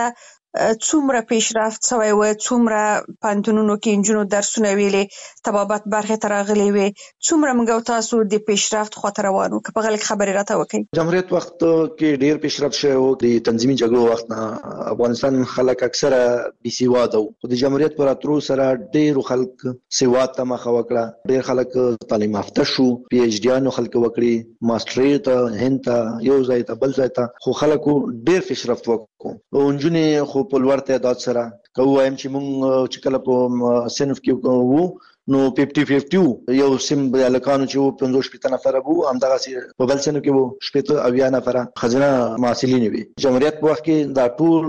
څومره پیشرفت شوی و څومره پانتونونو کې انجونو درسونه ویلې طبابت برخه تراغلي وي څومره موږ تاسو د پیشرفت خاطر روانو که په غلط خبره راته وکړي جمهوریت وخت کې ډیر پیشرفت شوی و د تنظیمي جګړو وخت نه افغانستان خلک اکثره بي سیواده وو د جمهوریت پر اترو سره ډیر خلک سیواد ته مخ وکړه ډیر خلک تعلیم یافته شو پی ایچ ډي انو خلک وکړي ماستري ته هند ته یو ځای ته بل ځای ته خو خلکو ډیر پیشرفت وکړو او انجونې خو په لوړ تعداد سره کوم چې مونږ چې کله په صنف کې وو نو 50-50 یو سیم بلکانو چې 15 نفر وو همدغه په بل صنف کې وو 70 نفر خزانه محصلین وي جمهوریت په وخت کې دا ټول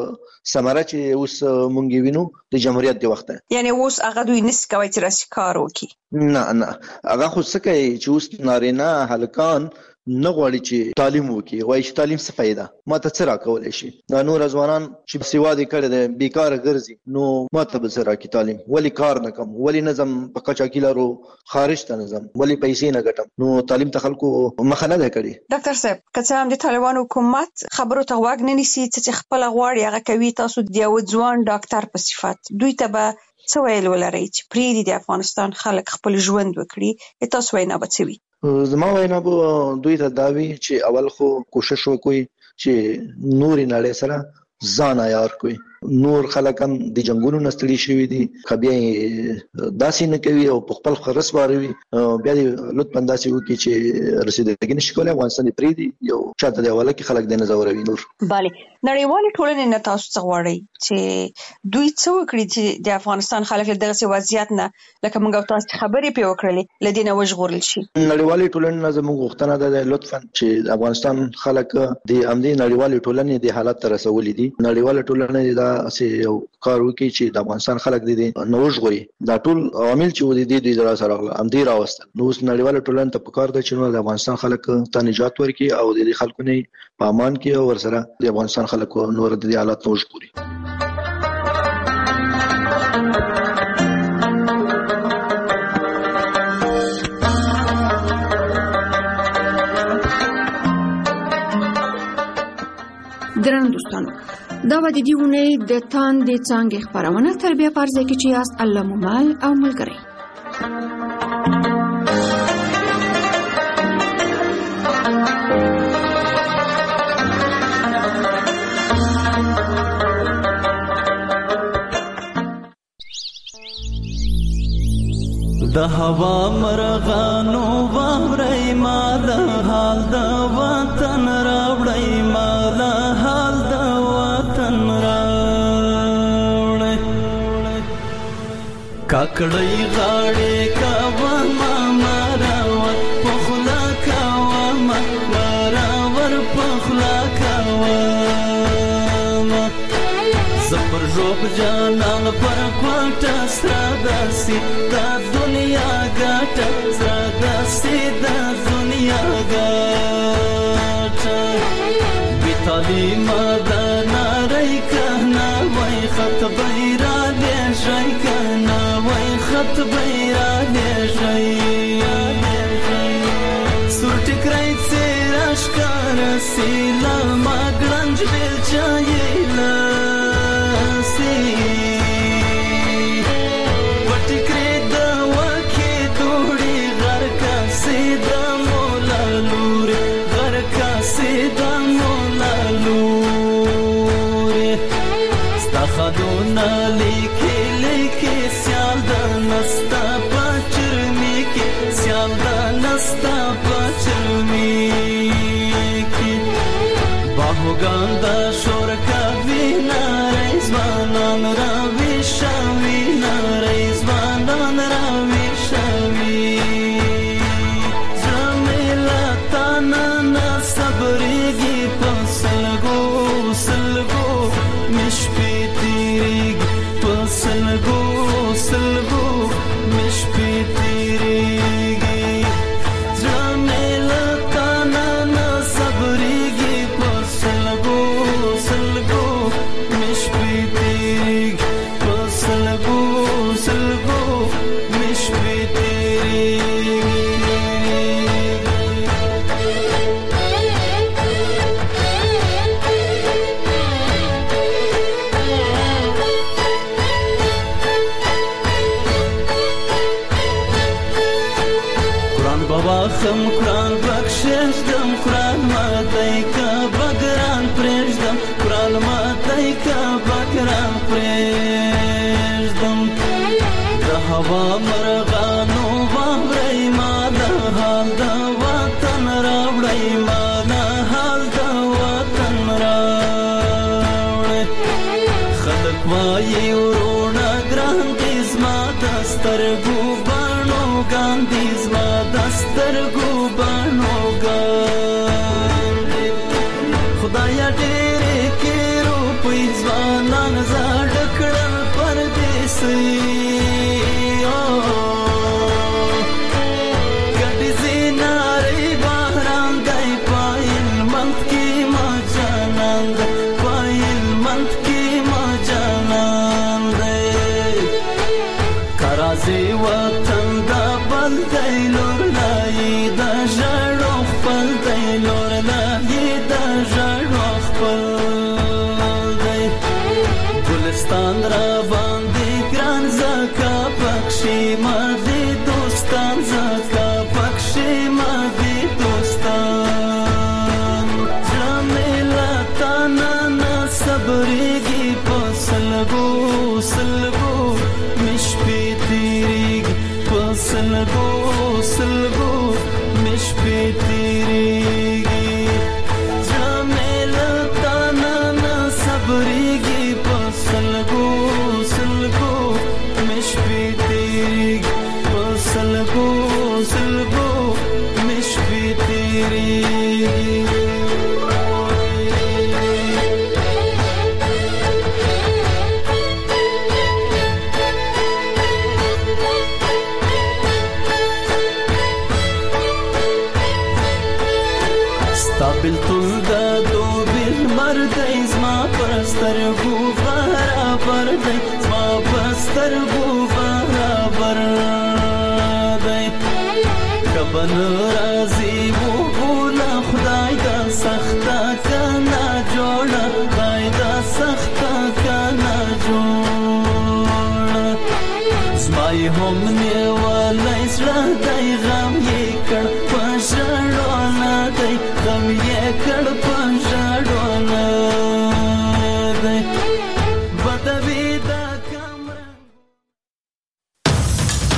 سمره چې اوس مونږ وینو د جمهوریت دی وخت یعنی اوس هغه دوی نس کوي چې راشي کار وکړي نه هغه خو څه کوي چې اوس نارینه هلکان نه غواړي چې تعلیم وکړي وایي چې تعلیم څه فائدہ ما ته څه راکولای شي دا نور ځوانان چې سیواد کړي دي بیکار ګرځي نو ما ته به څه راکړي تعلیم ولی کار نه کوم ولی نظم په کچا کیلارو خارج ته نظم ولی پیسې نه ګټم نو تعلیم ته خلکو مخه نه کړي ډاکټر صاحب کله هم د طالبانو حکومت خبرو ته واګ نه نیسي چې خپل غواړي هغه کوي تاسو د یو ځوان ډاکټر په صفت دوی ته به څه ویل ولري چې پریدي د افغانستان خلک خپل ژوند وکړي تاسو وینا بچوي زما وینا به دوی ته داوي چې اول خو کوشش وکوي چې نوري نړۍ سره ځان عیار کوي نور خلک هم د جنگونو نستړي شوی دي کبي داسې نه کوي او په خپل خرس باروي بیا لطفا داسې وکړي چې رسیدګي نشي کولای افغانستان پری دی یو چاته دی ولا کې خلک د نظروي نور bale نړیوال ټولنې نه تاسو څه غواړي چې دوی څه وکړي چې د افغانستان خلک دغه وضعیت نه لکه موږ تاسو خبرې په وکړلې لدینه وژغورل شي نړیوال ټولنې نه زموږ غوښتنه ده لطفا چې افغانستان خلک د امنیتي نړیوال ټولنې د حالت تر رسولې دي نړیوال ټولنې دا یو کار وکړي چې د افغانستان خلک د نوښغوري دا ټول عوامل چې ودی دي د سره امدي راوستل نو نړیوال ټولنې ته پکار ده چې د افغانستان خلک ته نجات ورکړي او د خلکو نه په امان کې او ورسره د افغانستان خلکو نور د حالت نوښغوري درنو دوستانو دا و د دې ونې د تان د څنګه خبرونه تربیه پرځه کې چې یاست الله مومال او ملګری د هوا مرغانو ووري مال حال د وطن راوړی مال حال د وطن راوړی کاکړی غاړي کا ما مراوت پخلا کا ما مراور پخلا کا زپر جوب جانان پر کوټه سراداسي دا دنیا ګټه سراداسي دا دنیا ګټه بیتالی مدانا رای کهنا وای خط بیرا لیشای کهنا وای خط بیرا لیشای سور ټکرای سیراش کار سیلا ما ګرنج بیل چایلا خدونا لیکي لیکي سیال دا نستا پچرمی کی سیال دا نستا پچرمی کی باهوگان دا شور کا وینا ریزوانان را ویشاوی نا ریزوانان را ویشاوی زمیلا تانا صبریگی پسلگو سلگو مشپی سلگو سلگو مش پی تیریگی زمیلا تانا نا صبریگی پر سلگو سلگو مش پی تیریگی پر سلگو سلگو مش پی تیریگی خم قرآن بخشش دم قرآن ماتای کا بگران پریش دم قرآن ماتای کا بگران پریش دم د هوا مرغانو ووري مال حال د وطن راوړی مال حال د وطن راوړی خلک وایي ورونه ګران دي زما دسترګو بڼو ګاندي زما دسترګو بڼو ګاندي خدایا ډېرې کې روپۍ ځوانان زاړه کړل پردیسي ګډې زینارې بهران دی پایل منت کې ما جانان دی پایل منت کې ما جانان دی کرازي وطن دا بل دی لور لای دا ژړو خپل دی لور لای دا ژړو خپل دی ګلستان را باندې ګران زکا پکشي ما دي دوستان زکا پکشي ما دي دوستان زمیلا تانا نا صبرېږي په سلګو سلګو مش په تیریږي زملتا نه صبرېږي په سلګو سلګو مش په تیریږي په سلګو سلګو مش په تیریږي بلتون دا دو بیل مردی زما پسترگو برابر دی زما پسترگو برابر دی کبن رازی و بولا خدای دا سختا کنا جوڑا خدای دا سختا کنا جوڑا زمای هم نیوالی سر دی غم یکر پشرولا دی